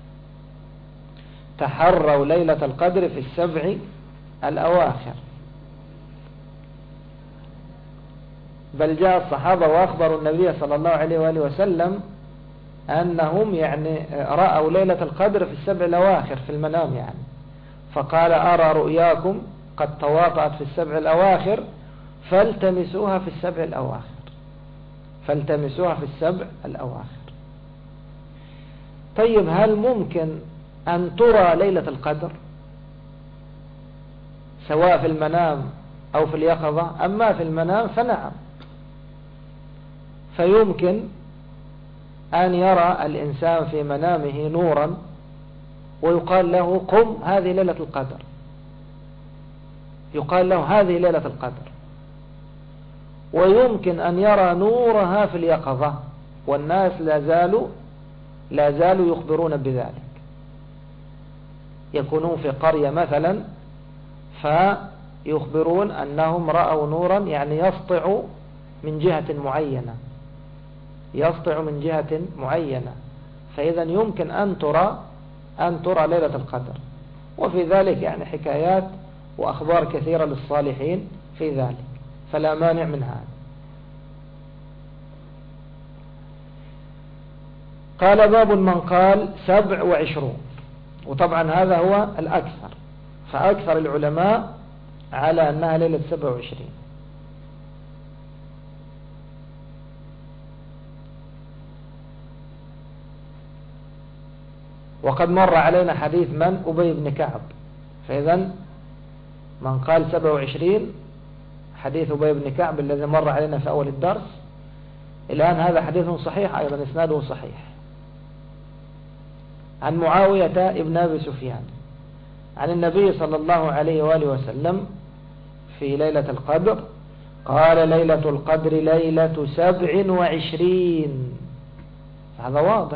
تحروا ليلة القدر في 7 الأواخر. بل جاء الصحابة وأخبروا النبي صلى الله عليه وآله وسلم أنهم يعني رأوا ليلة القدر في 7 الأواخر في المنام يعني. فقال أرى رؤياكم قد تواطأت في 7 الأواخر فالتمسوها في 7 الأواخر، فالتمسوها في 7 الأواخر. طيب هل ممكن أن ترى ليلة القدر سواء في المنام أو في اليقظة؟ أما في المنام فنعم، فيمكن أن يرى الإنسان في منامه نورا ويقال له قم هذه ليلة القدر، يقال له هذه ليلة القدر. ويمكن أن يرى نورها في اليقظة والناس لا زالوا يخبرون بذلك. يكونون في قرية مثلا فيخبرون أنهم رأوا نورا يعني يسطع من جهة معينة، يسطع من جهة معينة، فإذا يمكن أن ترى ليلة القدر. وفي ذلك يعني حكايات وأخبار كثيرة للصالحين في ذلك، فلا مانع من هذا. قال باب من قال 27. وطبعا هذا هو الأكثر، فأكثر العلماء على أنها ليلة 27. وقد مر علينا حديث من؟ أبي بن كعب. فإذا من قال 27 حديث أبي بن كعب الذي مر علينا في أول الدرس، الآن هذا حديث صحيح أيضا، إسناده صحيح، عن معاوية ابن أبي سفيان عن النبي صلى الله عليه وآله وسلم في ليلة القدر قال: ليلة القدر ليلة 27. هذا واضح،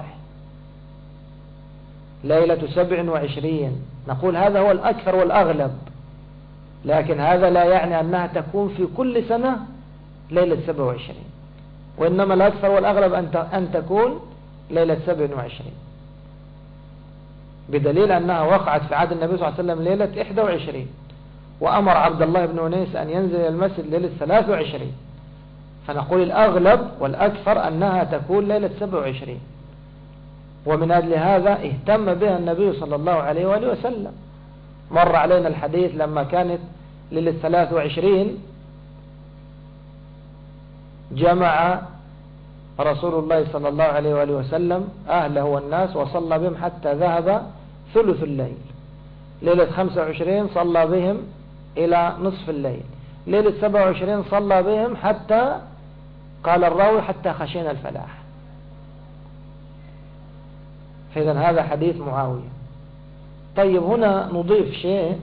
ليلة 27. نقول هذا هو الأكثر والأغلب، لكن هذا لا يعني أنها تكون في كل سنة ليلة 27، وإنما الأكثر والأغلب أن تكون ليلة 27، بدليل أنها وقعت في عهد النبي صلى الله عليه وسلم ليلة 21، وأمر عبد الله بن أنيس أن ينزل إلى المسجد ليلة 23، فنقول الأغلب والأكثر أنها تكون ليلة 27. ومن أجل هذا اهتم بها النبي صلى الله عليه وآله وسلم. مر علينا الحديث لما كانت ليلة 23 جمع رسول الله صلى الله عليه وآله وسلم أهله والناس وصلى بهم حتى ذهب ثلث الليل. ليلة 25 صلى بهم إلى نصف الليل. ليلة 27 صلى بهم حتى قال الراوي حتى خشينا الفلاح. فإذا هذا حديث معاوية. طيب هنا نضيف شيء،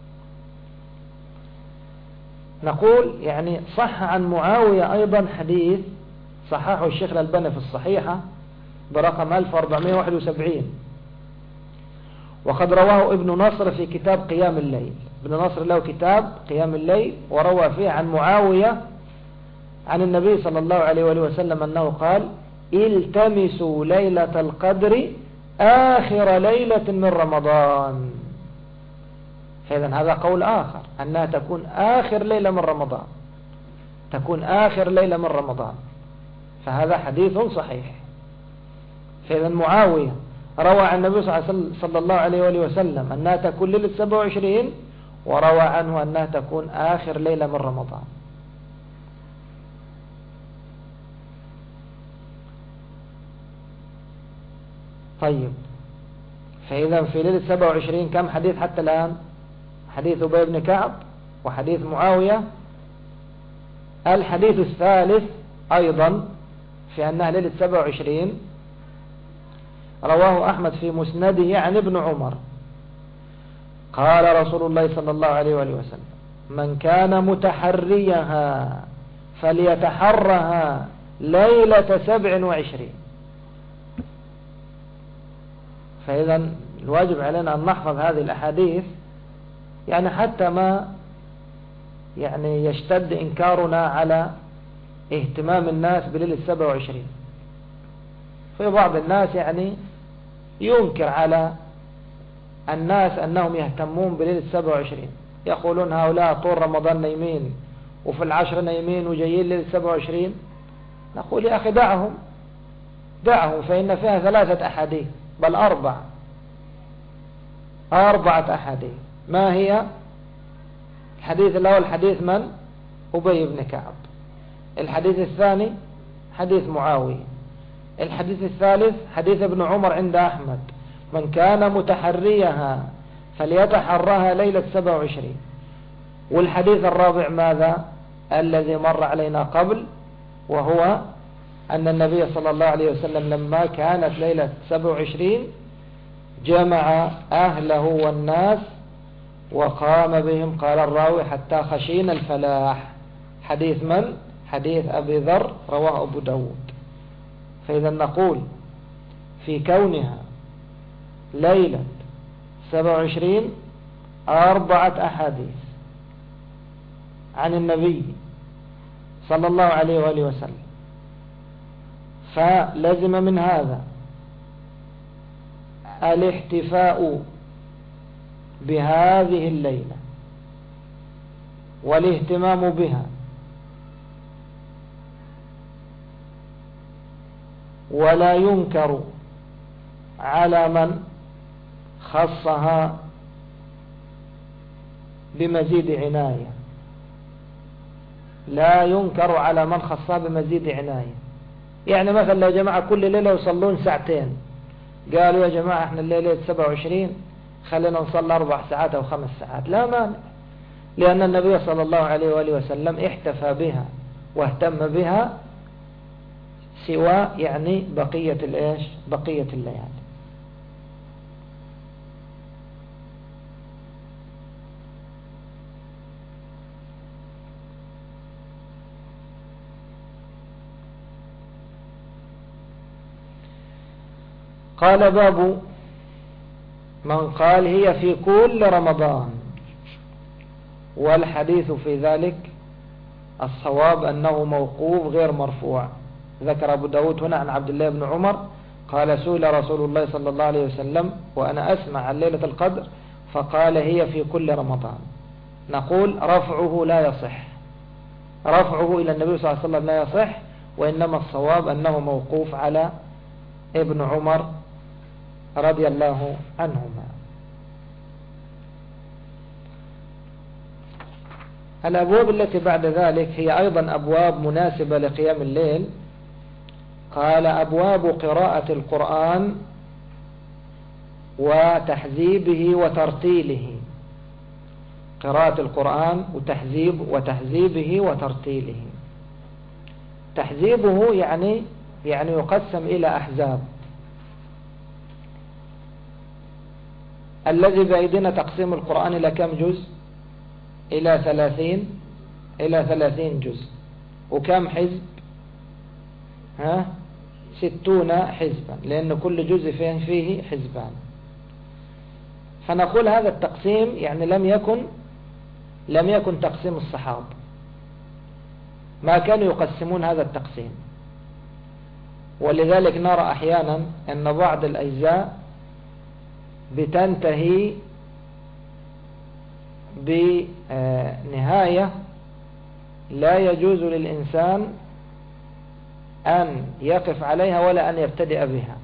نقول يعني صح عن معاوية أيضا حديث صححه الشيخ الألباني في الصحيحة برقم 1471، وقد رواه ابن نصر في كتاب قيام الليل. ابن نصر له كتاب قيام الليل وروى فيه عن معاوية عن النبي صلى الله عليه وآله وسلم أنه قال: التمسوا ليلة القدر آخر ليلة من رمضان. فإذا هذا قول آخر، أنها تكون آخر ليلة من رمضان، تكون آخر ليلة من رمضان، فهذا حديث صحيح. فإذا معاوية روى عن النبي صلى الله عليه وآله وسلم أنها تكون ليلة 27، وروى عنه أنها تكون آخر ليلة من رمضان. طيب، فإذا في ليلة 27 كم حديث حتى الآن؟ حديث أبي بن كعب وحديث معاوية. الحديث الثالث أيضا في أنها ليلة 27 رواه أحمد في مسنده عن ابن عمر قال رسول الله صلى الله عليه وآله وسلم: من كان متحريها فليتحرها ليلة 27. فإذا الواجب علينا أن نحفظ هذه الأحاديث، يعني حتى ما يعني يشتد إنكارنا على اهتمام الناس بليلة 27. في بعض الناس يعني ينكر على الناس أنهم يهتمون بليلة 27، يقولون هؤلاء طول رمضان نايمين وفي العشر نايمين وجايين ليلة 27. نقول يا أخي دعهم فإن فيها 3 أحاديث بل 4 أحاديث. ما هي؟ الحديث الأول حديث من؟ أبي بن كعب. الحديث الثاني حديث معاوية. الحديث الثالث حديث ابن عمر عند أحمد: من كان متحريها فليتحرها ليلة 27. والحديث الرابع ماذا؟ الذي مر علينا قبل، وهو أن النبي صلى الله عليه وسلم لما كانت ليلة 27 جمع أهله والناس وقام بهم، قال الراوي حتى خشينا الفلاح. حديث من؟ حديث أبي ذر رواه أبو داود. فإذا نقول في كونها ليلة 27 4 أحاديث عن النبي صلى الله عليه وآله وسلم، فلزم من هذا الاحتفاء بهذه الليلة والاهتمام بها، ولا ينكر على من خصها بمزيد عناية، لا ينكر على من خصها بمزيد عناية. يعني مثلا يا جماعة كل ليلة يصلون ساعتين، قالوا يا جماعة احنا الليلة 27 خلينا نصلي 4 ساعات أو 5 ساعات، لا مانع، لأن النبي صلى الله عليه وآله وسلم احتفى بها واهتم بها سوى يعني بقية الليالي. قال باب من قال هي في كل رمضان، والحديث في ذلك الصواب أنه موقوف غير مرفوع. ذكر أبو داود هنا عن عبد الله بن عمر قال سئل رسول الله صلى الله عليه وسلم وأنا أسمع عن ليلة القدر فقال هي في كل رمضان. نقول رفعه لا يصح، رفعه إلى النبي صلى الله عليه وسلم لا يصح، وإنما الصواب أنه موقوف على ابن عمر رضي الله عنهما. الأبواب التي بعد ذلك هي أيضا أبواب مناسبة لقيام الليل. قال أبواب قراءة القرآن وتحذيبه وترتيله، قراءة القرآن وتحذيبه وترتيله. تحذيبه يعني يقسم إلى أحزاب. الذي بأيدينا تقسيم القرآن إلى كم جزء؟ إلى 30 جزء. وكم حزب؟ 60 حزبا، لأن كل جزء فيه حزبان. فنقول هذا التقسيم يعني لم يكن تقسيم الصحابة، ما كانوا يقسمون هذا التقسيم. ولذلك نرى أحيانا أن بعض الأجزاء بتنتهي بنهاية لا يجوز للإنسان أن يقف عليها ولا أن يبتدئ بها،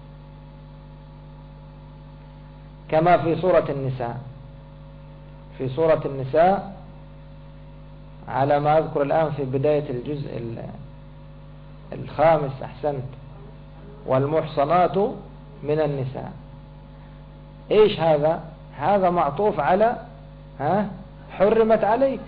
كما في سورة النساء. في سورة النساء على ما أذكر الآن في بداية الجزء 5 أحسنت، والمحصنات من النساء. إيش هذا؟ هذا معطوف على حرمت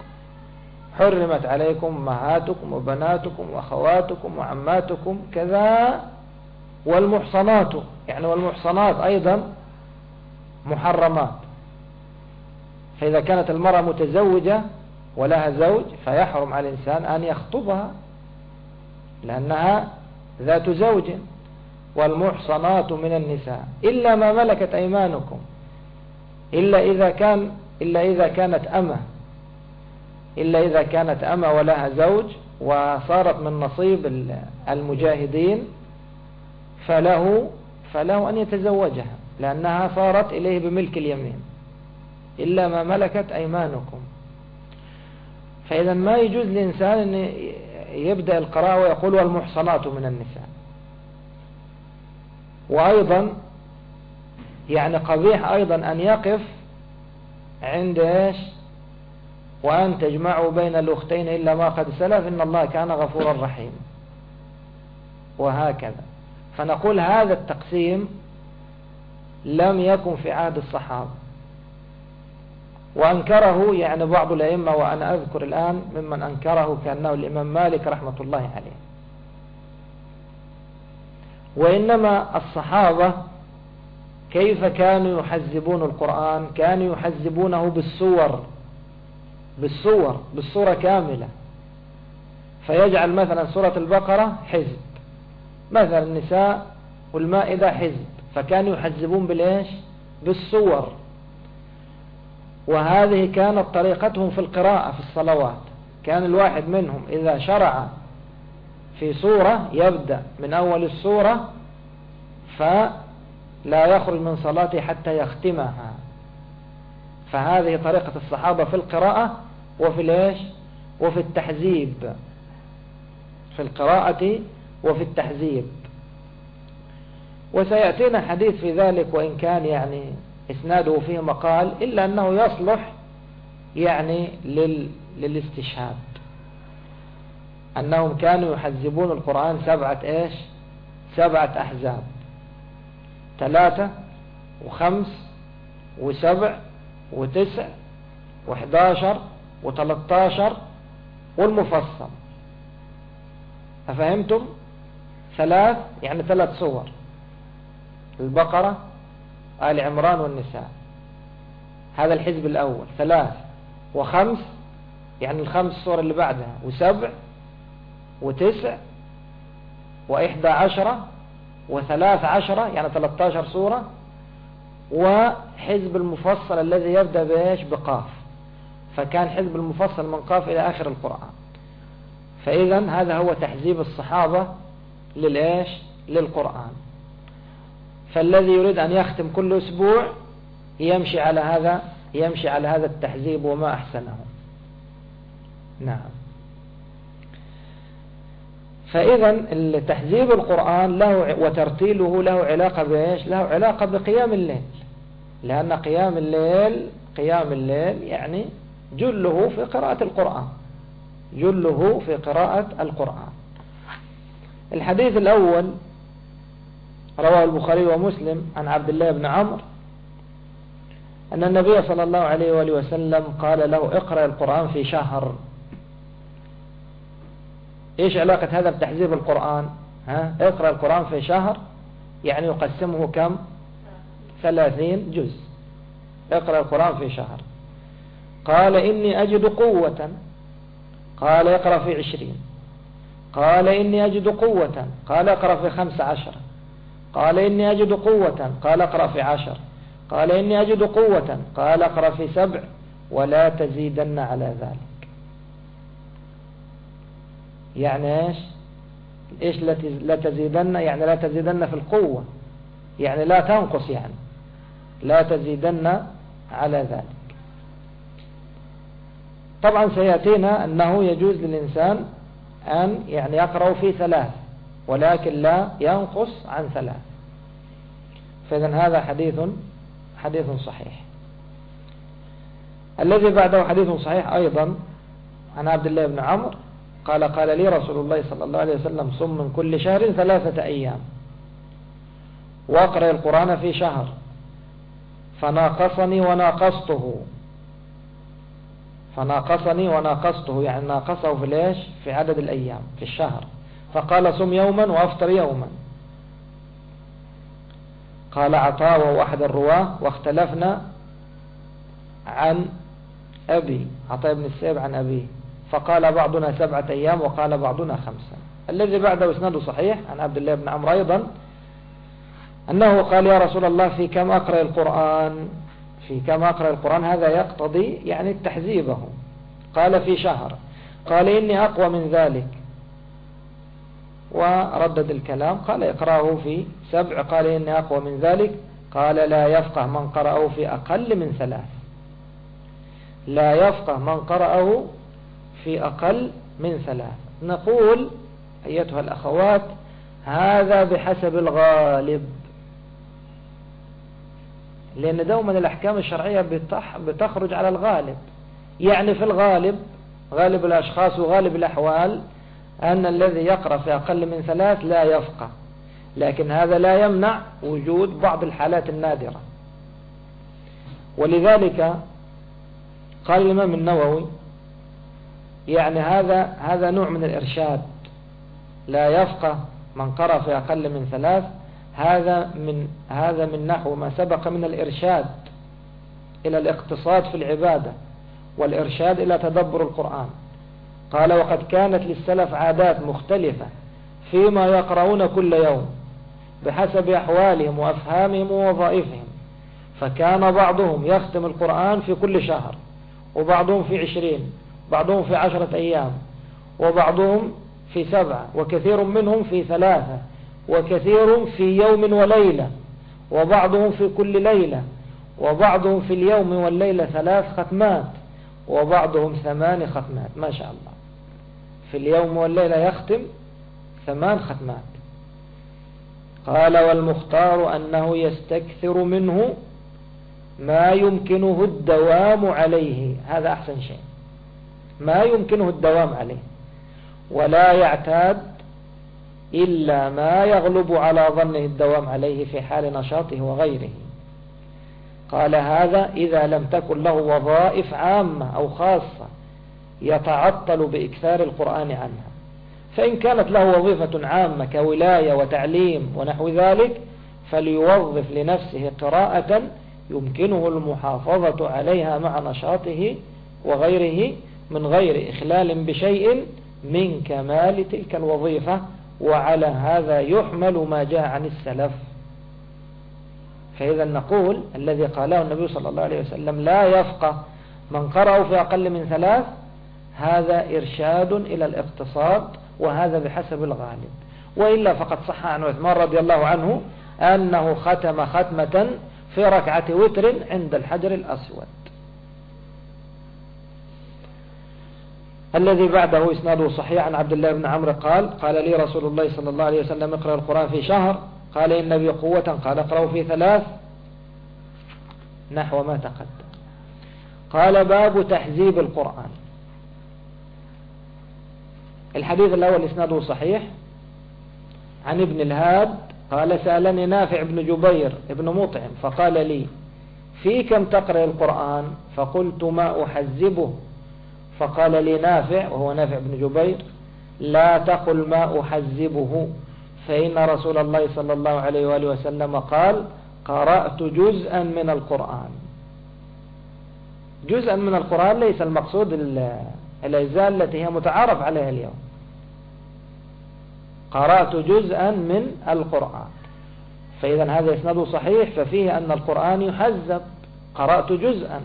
عليكم أمهاتكم وبناتكم وأخواتكم وعماتكم كذا، والمحصنات يعني والمحصنات أيضا محرمات. فإذا كانت المرأة متزوجة ولها زوج فيحرم على الإنسان أن يخطبها لأنها ذات زوج. والمحصنات من النساء إلا ما ملكت أيمانكم، إلا إذا كانت أمة ولها زوج وصارت من نصيب المجاهدين فله أن يتزوجها لأنها صارت إليه بملك اليمين، إلا ما ملكت أيمانكم. فإذا ما يجوز للإنسان أن يبدأ القراءة ويقول والمحصنات من النساء. وأيضا يعني قبيح أيضا أن يقف عند إيش؟ وأن تجمعوا بين الأختين إلا ما قد سلف إن الله كان غفورا رحيما، وهكذا. فنقول هذا التقسيم لم يكن في عهد الصحابة، وأنكره يعني بعض الأئمة، وأنا أذكر الآن ممن أنكره كأنه الإمام مالك رحمة الله عليه. وإنما الصحابة كيف كانوا يحزبون القرآن؟ كانوا يحزبونه بالصورة كاملة. فيجعل مثلا سورة البقرة حزب، مثلا النساء والمائدة حزب، فكانوا يحزبون بالإيش؟ بالصور. وهذه كانت طريقتهم في القراءة في الصلوات. كان الواحد منهم إذا شرع في سورة يبدأ من أول السورة فلا يخرج من صلاته حتى يختمها. فهذه طريقة الصحابة في القراءة وفي الإيش؟ وفي التحزيب، في القراءة وفي التحزيب. وسيأتينا حديث في ذلك، وإن كان يعني إسناده فيه مقال، إلا أنه يصلح يعني للاستشهاد، أنهم كانوا يحزبون القرآن 7 أحزاب، 3 و5 و7 و9 و11 و13 والمفصل. أفهمتم؟ 3 يعني 3 صور: البقرة، آل عمران، والنساء. هذا الحزب الأول. 3 و5 يعني ال5 صور اللي بعدها، و7 و9 و11 و13 يعني 13 صورة، وحزب المفصل الذي يبدأ بإيش؟ بقاف. فكان حزب المفصل من قاف إلى آخر القرآن. فإذا هذا هو تحزيب الصحابة للإيش؟ للقرآن. فالذي يريد أن يختم كل أسبوع يمشي على هذا التحزيب، وما أحسنه. نعم. فإذا تحزيب القرآن له وترتيله له علاقة بإيش؟ له علاقة بقيام الليل، لأن قيام الليل يعني جله في قراءة القرآن. الحديث الأول رواه البخاري ومسلم عن عبد الله بن عمرو أن النبي صلى الله عليه وآله وسلم قال له: اقرأ القرآن في شهر. إيش علاقة هذا بتحزيب القرآن؟ اقرأ القرآن في شهر يعني يقسمه كم؟ 30 جزء. اقرأ القرآن في شهر. قال: إني أجد قوة. قال: اقرأ في 20. قال: إني أجد قوة. قال: اقرأ في 15. قال: إني أجد قوة. قال: اقرأ في 10. قال: إني أجد قوة. قال: اقرأ في 7 ولا تزيدن على ذلك. يعني إيش لا تزيدن؟ يعني لا تزيدن في القوة، يعني لا تنقص، يعني لا تزيدن على ذلك. طبعا سيأتينا أنه يجوز للإنسان أن يعني يقرأ في 3 ولكن لا ينقص عن 3. فإذن هذا حديث صحيح. الذي بعده حديث صحيح أيضا عن عبد الله بن عمرو قال: قال لي رسول الله صلى الله عليه وسلم: صم من كل شهر 3 أيام واقرأ القرآن في شهر. فناقصني وناقصته يعني ناقصه في ليش؟ في عدد الأيام في الشهر. فقال: صم يوما وافطر يوما. قال عطاء وهو أحد الرواه: واختلفنا عن أبي عطاء بن السائب عن أبيه، فقال بعضنا 7 أيام وقال بعضنا 5. الذي بعده اسناده صحيح عن عبد الله بن عمرو أيضا أنه قال: يا رسول الله في كم أقرأ القرآن؟ هذا يقتضي يعني تحزيبه. قال: في شهر. قال: إني أقوى من ذلك. وردد الكلام. قال: اقرأه في 7. قال: إني أقوى من ذلك. قال: لا يفقه من قرأه في أقل من 3. لا يفقه من قرأه في أقل من 3. نقول أيتها الأخوات: هذا بحسب الغالب، لأن دوما الأحكام الشرعية بتخرج على الغالب. يعني في الغالب، غالب الأشخاص وغالب الأحوال، أن الذي يقرأ في أقل من 3 لا يفقه، لكن هذا لا يمنع وجود بعض الحالات النادرة. ولذلك قال الإمام النووي يعني هذا نوع من الإرشاد. لا يفقه من قرأ في أقل من 3. هذا من نحو ما سبق من الإرشاد إلى الاقتصاد في العبادة والإرشاد إلى تدبر القرآن. قال: وقد كانت للسلف عادات مختلفة فيما يقرؤون كل يوم بحسب أحوالهم وأفهامهم ووظائفهم، فكان بعضهم يختم القرآن في كل شهر، وبعضهم في 20، بعضهم في 10 أيام، وبعضهم في 7، وكثير منهم في 3، وكثير في يوم وليلة، وبعضهم في كل ليلة، وبعضهم في اليوم والليلة 3 ختمات، وبعضهم 8 ختمات. ما شاء الله، في اليوم والليلة يختم 8 ختمات. قال: والمختار أنه يستكثر منه ما يمكنه الدوام عليه، هذا أحسن شيء، ما يمكنه الدوام عليه، ولا يعتاد إلا ما يغلب على ظنه الدوام عليه في حال نشاطه وغيره. قال هذا إذا لم تكن له وظائف عامة أو خاصة يتعطل بإكثار القرآن عنها. فإن كانت له وظيفة عامة كولاية وتعليم ونحو ذلك فليوظف لنفسه قراءة يمكنه المحافظة عليها مع نشاطه وغيره من غير إخلال بشيء من كمال تلك الوظيفة. وعلى هذا يحمل ما جاء عن السلف. فإذا نقول الذي قاله النبي صلى الله عليه وسلم لا يفقه من قرأ في أقل من 3، هذا إرشاد إلى الاقتصاد، وهذا بحسب الغالب. وإلا فقد صح عن عثمان رضي الله عنه أنه ختم ختمة في ركعة وتر عند الحجر الأسود. الذي بعده إسناده صحيح عن عبد الله بن عمرو قال لي رسول الله صلى الله عليه وسلم اقرأ القرآن في شهر، قال إن بي قوة، قال اقرأه في 3، نحو ما تقدم. قال باب تحزيب القرآن. الحديث الأول إسناده صحيح عن ابن الهاد قال سألني نافع بن جبير ابن مطعم فقال لي في كم تقرأ القرآن؟ فقلت ما أحزبه. فقال لي نافع وهو نافع بن جبير لا تقل ما أحزبه، فإن رسول الله صلى الله عليه وآله وسلم قال قرأت جزءا من القرآن. جزءا من القرآن ليس المقصود الأجزاء التي هي متعارف عليها اليوم. قرأت جزءا من القرآن، فإذا هذا إسناده صحيح، ففيه أن القرآن يحزب، قرأت جزءا.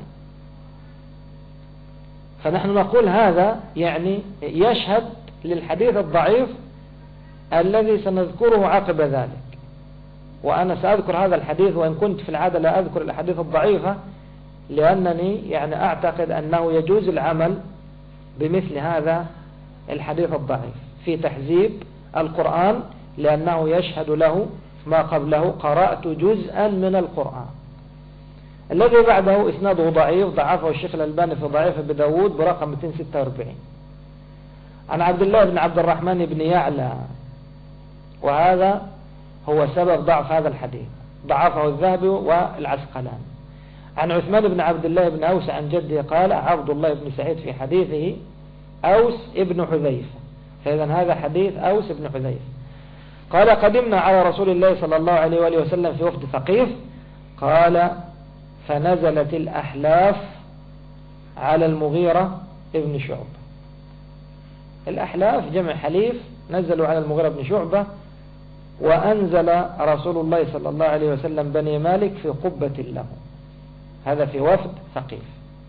فنحن نقول هذا يعني يشهد للحديث الضعيف الذي سنذكره عقب ذلك. وأنا سأذكر هذا الحديث وإن كنت في العادة لا أذكر الحديث الضعيفة، لأنني يعني أعتقد أنه يجوز العمل بمثل هذا الحديث الضعيف في تحزيب القرآن، لأنه يشهد له ما قبله قرأت جزءا من القرآن. الذي بعده إسناده ضعيف، ضعفه الشيخ الألباني في ضعيف أبي داود برقم 246 عن عبد الله بن عبد الرحمن بن يعلى، وهذا هو سبب ضعف هذا الحديث، ضعفه الذهبي والعسقلاني. عن عثمان بن عبد الله بن أوس عن جده قال عبد الله بن سعيد في حديثه أوس ابن حذيفة، فإذا هذا حديث أوس بن حذيفة. قال قدمنا على رسول الله صلى الله عليه وآله وسلم في وفد ثقيف، قال فنزلت الأحلاف على المغيرة ابن شعبة. الأحلاف جمع حليف، نزلوا على المغيرة بن شعبة، وأنزل رسول الله صلى الله عليه وسلم بني مالك في قبة له، هذا في وفد ثقيف.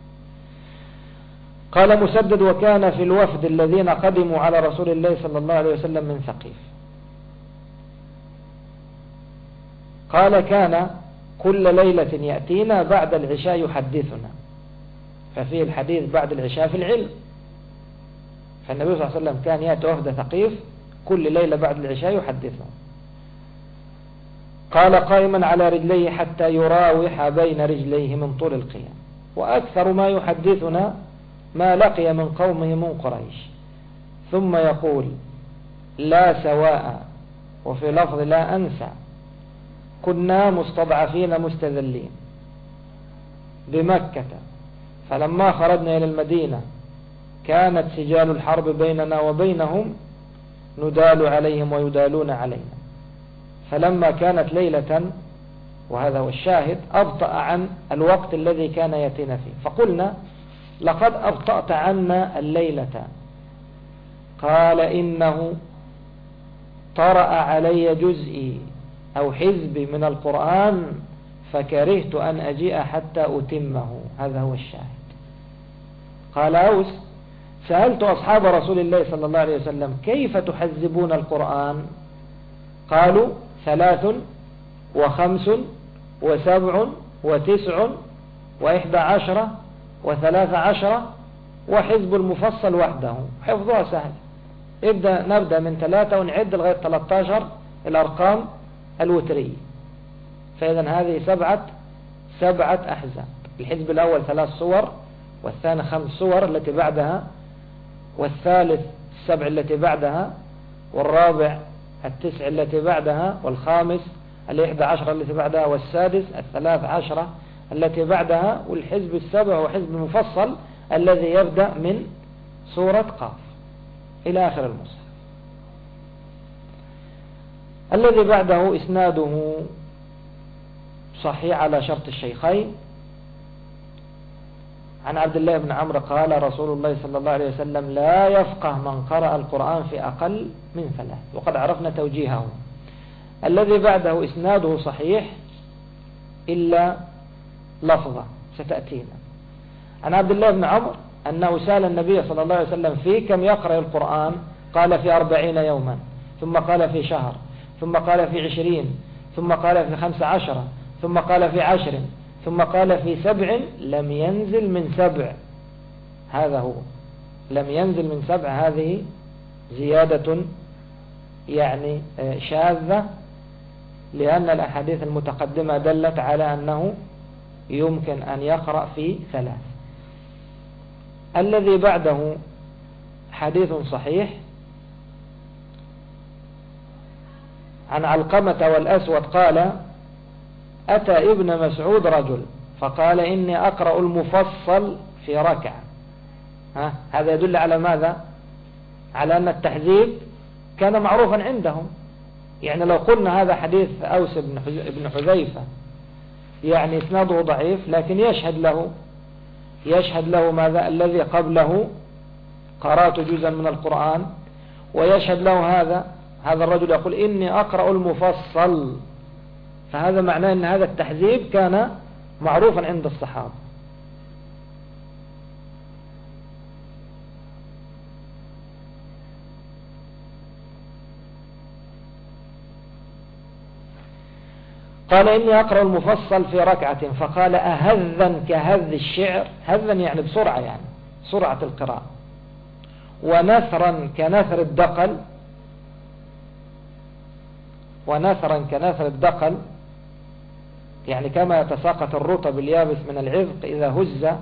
قال مسدد وكان في الوفد الذين قدموا على رسول الله صلى الله عليه وسلم من ثقيف. قال كان كل ليلة يأتينا بعد العشاء يحدثنا، ففيه الحديث بعد العشاء في العلم، فالنبي صلى الله عليه وسلم كان يأتي وفد ثقيف كل ليلة بعد العشاء يحدثنا. قال قائما على رجليه حتى يراوح بين رجليه من طول القيام، وأكثر ما يحدثنا ما لقي من قومه من قريش، ثم يقول لا سواء، وفي لفظ لا أنسى، كنا مستضعفين مستذلين بمكة، فلما خرجنا إلى المدينة كانت سجال الحرب بيننا وبينهم ندال عليهم ويدالون علينا، فلما كانت ليلة، وهذا هو الشاهد، أبطأ عن الوقت الذي كان يأتينا فيه، فقلنا لقد أبطأت عنا الليلة. قال إنه طرأ علي جزئي أو حزبي من القرآن فكرهت أن أجيء حتى أتمه، هذا هو الشاهد. قال أوس سألت أصحاب رسول الله صلى الله عليه وسلم كيف تحزبون القرآن؟ قالوا 3 و5 و7 و9 و11 و13 وحزب المفصل وحده، حفظها سهل، نبدأ من 3 ونعد لغاية 13 الأرقام الوترية. فإذا هذه 7 7 أحزاب. الحزب الأول 3 صور، والثاني 5 صور التي بعدها، والثالث 7 التي بعدها، والرابع 9 التي بعدها، والخامس 11 التي بعدها، والسادس 13 التي بعدها، والحزب السابع هو حزب مفصل الذي يبدأ من سورة قاف إلى آخر المصحف. الذي بعده إسناده صحيح على شرط الشيخين. عن عبد الله بن عمرو قال رسول الله صلى الله عليه وسلم: لا يفقه من قرأ القرآن في أقل من 3. وقد عرفنا توجيهه. الذي بعده إسناده صحيح إلا لفظة ستأتينا. عن عبد الله بن عمرو أنه سأل النبي صلى الله عليه وسلم في كم يقرأ القرآن، قال في 40 يوما، ثم قال في شهر، ثم قال في 20، ثم قال في 15، ثم قال في 10، ثم قال في 7 لم ينزل من 7. هذا هو لم ينزل من 7. هذه زيادة يعني شاذة، لأن الأحاديث المتقدمة دلت على أنه يمكن أن يقرأ في 3. الذي بعده حديث صحيح عن علقمة والأسود قال: أتى ابن مسعود رجل فقال: إني أقرأ المفصل في ركعة. هذا يدل على ماذا؟ على أن التحذيب كان معروفا عندهم. يعني لو قلنا هذا حديث أوس بن حذيفة يعني إسناده ضعيف، لكن يشهد له ماذا؟ الذي قبله قرأت جزءا من القرآن، ويشهد له هذا الرجل يقول: إني أقرأ المفصل. فهذا معناه أن هذا التحذيب كان معروفا عند الصحابة. قال: إني أقرأ المفصل في ركعة. فقال: أهذا كهذ الشعر. هذا يعني بسرعة، يعني سرعة القراءة. ونثرا كنثر الدقل. ونثرا كنثر الدقل يعني كما يتساقط الرطب اليابس من العذق إذا هز.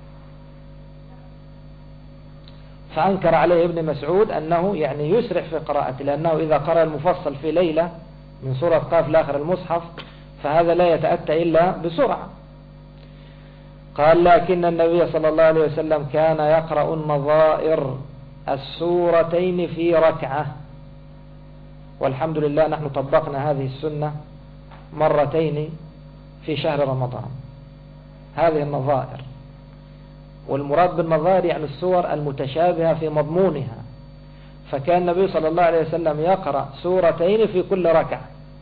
فأنكر عليه ابن مسعود أنه يعني يسرع في قراءته، لأنه إذا قرأ المفصل في ليلة من سورة قاف لآخر المصحف فهذا لا يتأتى إلا بسرعة. قال: لكن النبي صلى الله عليه وسلم كان يقرأ النظائر السورتين في ركعة. والحمد لله نحن طبقنا هذه السنة مرتين في شهر رمضان، هذه النظائر. والمراد بالنظائر يعني السور المتشابهة في مضمونها. فكان النبي صلى الله عليه وسلم يقرأ سورتين في كل ركعة.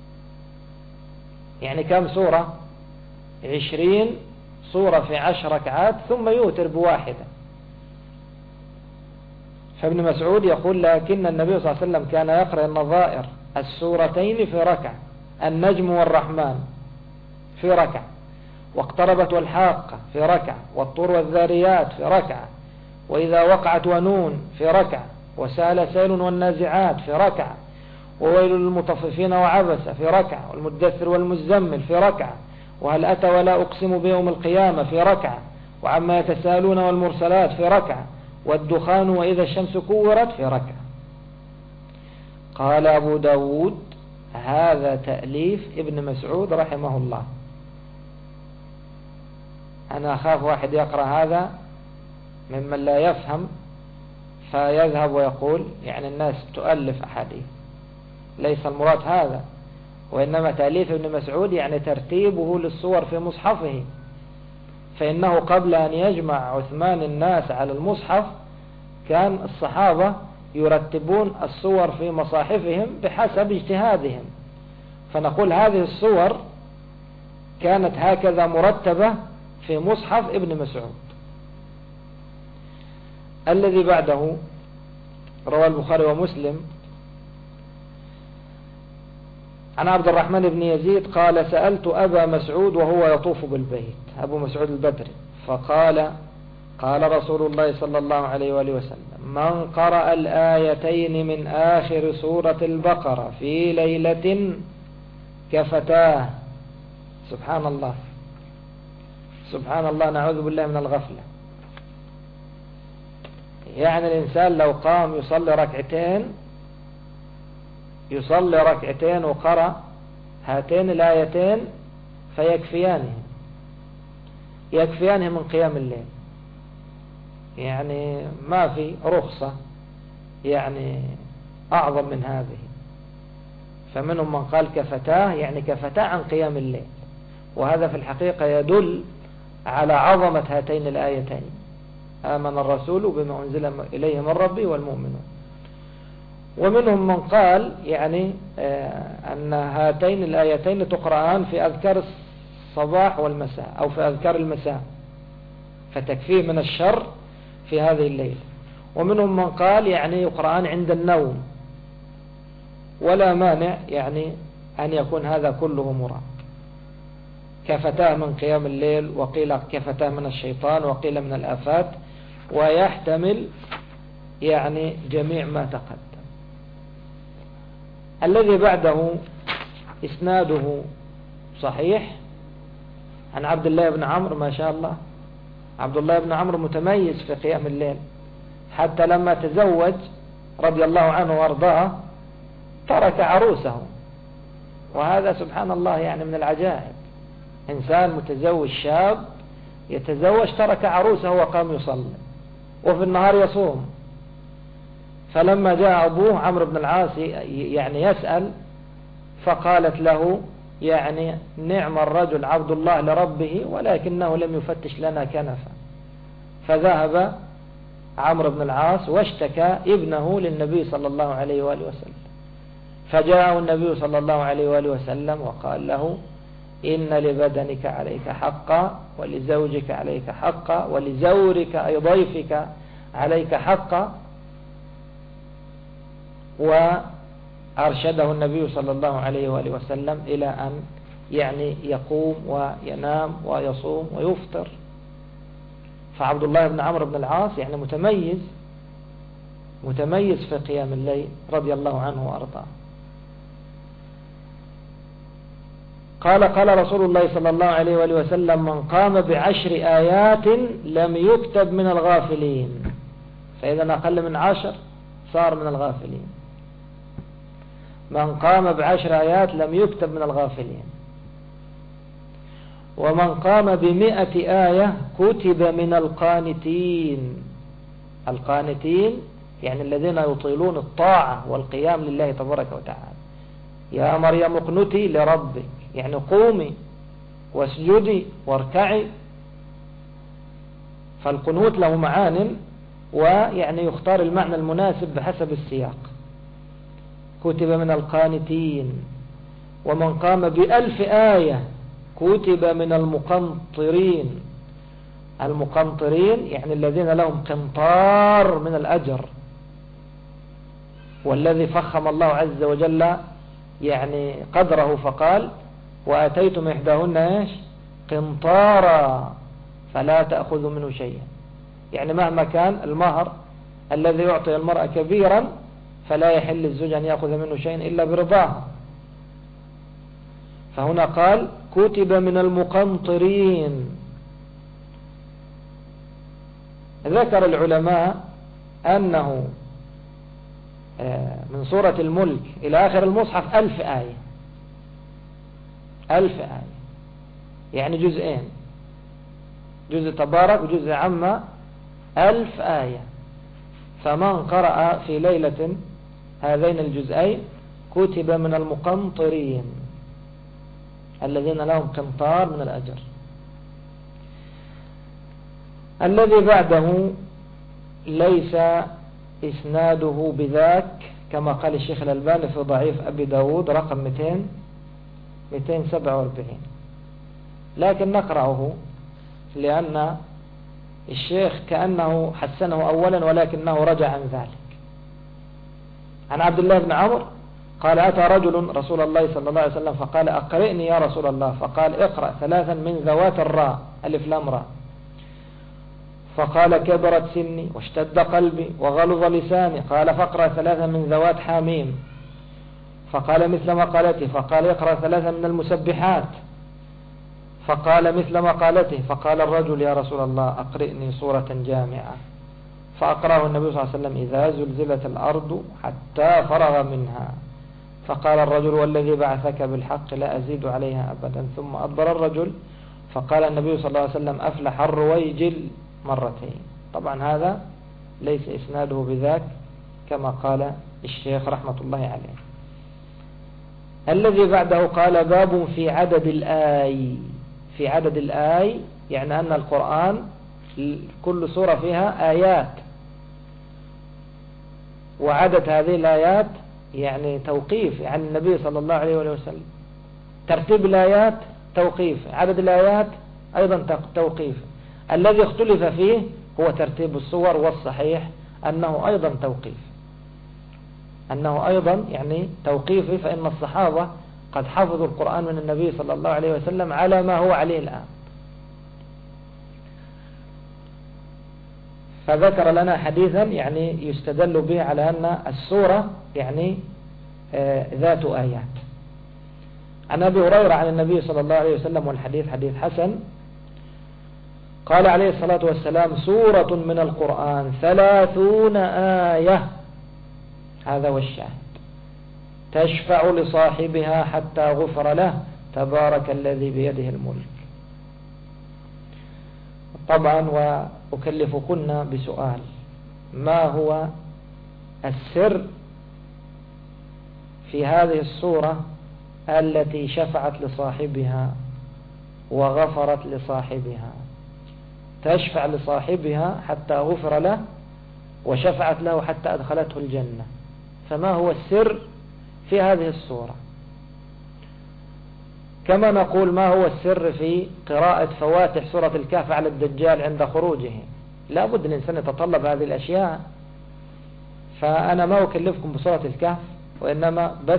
يعني كم سورة؟ 20 سورة في 10 ركعات، ثم يوتر بواحدة. فابن مسعود يقول: لكن النبي صلى الله عليه وسلم كان يقرأ النظائر السورتين في ركعة، النجم والرحمن في ركعة، واقتربت والحاقة في ركعة، والطور والذاريات في ركعة، وإذا وقعت ونون في ركعة، وسال سيل والنازعات في ركعة، وويل للمطففين وعبس في ركعة، والمدثر والمزمل في ركعة، وهل أتى ولا أقسم بيوم القيامة في ركعة، وعما يتساءلون والمرسلات في ركعة، والدخان وإذا الشمس كورت في ركعة. قال أبو داود: هذا تأليف ابن مسعود رحمه الله. أنا أخاف واحد يقرأ هذا ممن لا يفهم فيذهب ويقول يعني الناس تؤلف أحاديث. ليس المراد هذا، وإنما تأليف ابن مسعود يعني ترتيبه للصور في مصحفه. فإنه قبل أن يجمع عثمان الناس على المصحف كان الصحابة يرتبون الصور في مصاحفهم بحسب اجتهادهم. فنقول هذه الصور كانت هكذا مرتبة في مصحف ابن مسعود. الذي بعده رواه البخاري ومسلم عن عبد الرحمن بن يزيد قال: سألت أبا مسعود وهو يطوف بالبيت، أبو مسعود البدري، فقال: قال رسول الله صلى الله عليه وآله وسلم: من قرأ الآيتين من آخر سورة البقرة في ليلة كفتاه. سبحان الله، سبحان الله، نعوذ بالله من الغفلة. يعني الإنسان لو قام يصلي ركعتين وقرأ هاتين الآيتين فيكفيانه من قيام الليل. يعني ما في رخصة يعني أعظم من هذه. فمنهم من قال كفتاه، يعني كفتاه عن قيام الليل، وهذا في الحقيقة يدل على عظمة هاتين الآيتين: آمن الرسول بما أنزل إليه من ربه والمؤمنون. ومنهم من قال يعني أن هاتين الآيتين تقرآن في أذكار الصباح والمساء أو في أذكار المساء، فتكفيه من الشر في هذه الليل. ومنهم من قال يعني يقرآن عند النوم، ولا مانع يعني أن يكون هذا كله مراد. كفتاه من قيام الليل، وقيل كفتاه من الشيطان، وقيل من الآفات، ويحتمل يعني جميع ما تقدم. الذي بعده إسناده صحيح عن عبد الله بن عمرو. ما شاء الله، عبد الله بن عمرو متميز في قيام الليل، حتى لما تزوج رضي الله عنه وارضاه ترك عروسه. وهذا سبحان الله يعني من العجائب، إنسان متزوج شاب يتزوج ترك عروسه وقام يصلي وفي النهار يصوم. فلما جاء أبوه عمرو بن العاص يعني يسأل، فقالت له يعني نعم الرجل عبد الله لربه ولكنه لم يفتش لنا كنفا. فذهب عمرو بن العاص واشتكى ابنه للنبي صلى الله عليه وآله وسلم، فجاءه النبي صلى الله عليه وآله وسلم وقال له إن لبدنك عليك حقا، ولزوجك عليك حقا، ولزورك أي ضيفك عليك حقا. وأرشده النبي صلى الله عليه وآله وسلم إلى أن يعني يقوم وينام ويصوم ويفطر. فعبد الله بن عمرو بن العاص يعني متميز في قيام الليل رضي الله عنه وأرضاه. قال رسول الله صلى الله عليه وآله وسلم من قام ب10 آيات لم يكتب من الغافلين. فإذا أقل من 10 صار من الغافلين. من قام ب10 آيات لم يكتب من الغافلين. ومن قام ب100 آية كتب من القانتين. القانتين يعني الذين يطيلون الطاعة والقيام لله تبارك وتعالى. يا مريم اقنتي لربك، يعني قومي واسجدي واركعي. فالقنوت له معان، ويعني يختار المعنى المناسب بحسب السياق. كتب من القانتين. ومن قام ب1000 آية كتب من المقنطرين. المقنطرين يعني الذين لهم قنطار من الأجر، والذي فخم الله عز وجل يعني قدره فقال وآتيتم إحداهن إيش قنطارا فلا تأخذوا منه شيئا. يعني مهما كان المهر الذي يعطي المرأة كبيرا فلا يحل الزوج أن يأخذ منه شيئا إلا برضاها. فهنا قال كتب من المقنطرين. ذكر العلماء أنه من سورة الملك إلى آخر المصحف 1000 آية. 1000 آية يعني جزئين، جزء تبارك وجزء عما، 1000 آية. فمن قرأ في ليلة هذين الجزئين كتب من المقنطرين الذين لهم قنطار من الأجر. الذي بعده ليس إسناده بذاك، كما قال الشيخ الألباني في ضعيف أبي داود رقم 247، لكن نقرأه لأن الشيخ كأنه حسنه أولا ولكنه رجع عن ذلك. عن عبد الله بن عمرو قال أتى رجل رسول الله صلى الله عليه وسلم فقال أقرئني يا رسول الله، فقال اقرأ 3 من ذوات الراء ألف لام راء. فقال كبرت سني واشتد قلبي وغلظ لساني. قال فاقرأ 3 من ذوات حاميم. فقال مثل ما قالته. فقال اقرأ 3 من المسبحات. فقال مثل مقالته، فقال الرجل يا رسول الله أقرئني سورة جامعة، فأقرأه النبي صلى الله عليه وسلم إذا زلزلت الأرض حتى فرغ منها، فقال الرجل والذي بعثك بالحق لا أزيد عليها أبدا، ثم أدبر الرجل، فقال النبي صلى الله عليه وسلم أفلح الرويجل مرتين. طبعا هذا ليس إسناده بذاك كما قال الشيخ رحمة الله عليه. الذي بعده قال باب في عدد الآي. في عدد الآي يعني أن القرآن كل سورة فيها آيات، وعدد هذه الآيات يعني توقيف عن النبي صلى الله عليه وسلم. ترتيب الآيات توقيف، عدد الآيات أيضا توقيف. الذي اختلف فيه هو ترتيب السور، والصحيح أنه أيضا توقيف، أنه أيضا يعني توقيفي، فإن الصحابة قد حفظوا القرآن من النبي صلى الله عليه وسلم على ما هو عليه الآن. فذكر لنا حديثا يعني يستدل به على أن السورة يعني ذات آيات. عن أبي هريرة عن النبي صلى الله عليه وسلم، والحديث حديث حسن، قال عليه الصلاة والسلام سورة من القرآن 30 آية، هذا هو الشاهد، تشفع لصاحبها حتى غفر له، تبارك الذي بيده الملك. طبعا وأكلفكن بسؤال، ما هو السر في هذه السورة التي شفعت لصاحبها وغفرت لصاحبها؟ تشفع لصاحبها حتى غفر له، وشفعت له حتى أدخلته الجنة، فما هو السر في هذه السورة؟ كما نقول ما هو السر في قراءة فواتح سورة الكهف على الدجال عند خروجه؟ لا بد الإنسان يتطلب هذه الأشياء. فأنا ما أكلفكم بسورة الكهف، وإنما بس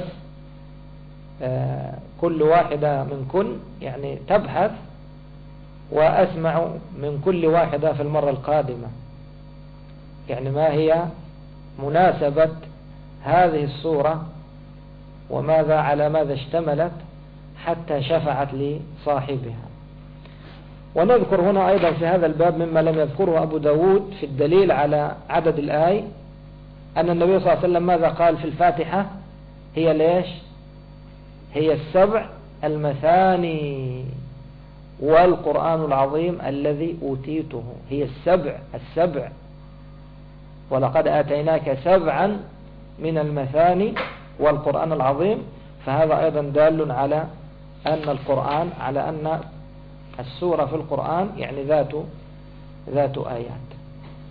كل واحدة منكن يعني تبحث، وأسمع من كل واحدة في المرة القادمة يعني ما هي مناسبة هذه السورة، وماذا على ماذا اشتملت حتى شفعت لصاحبها. ونذكر هنا أيضا في هذا الباب مما لم يذكره أبو داود في الدليل على عدد الآي، أن النبي صلى الله عليه وسلم ماذا قال في الفاتحة؟ هي ليش؟ هي السبع المثاني والقرآن العظيم الذي أوتيته. هي السبع، ولقد آتيناك 7 من المثاني والقرآن العظيم. فهذا أيضا دال على أن القرآن، على أن السورة في القرآن يعني ذات آيات.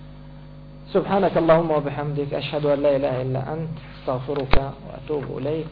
سبحانك اللهم وبحمدك، أشهد أن لا إله إلا أنت، استغفرك وأتوب إليك.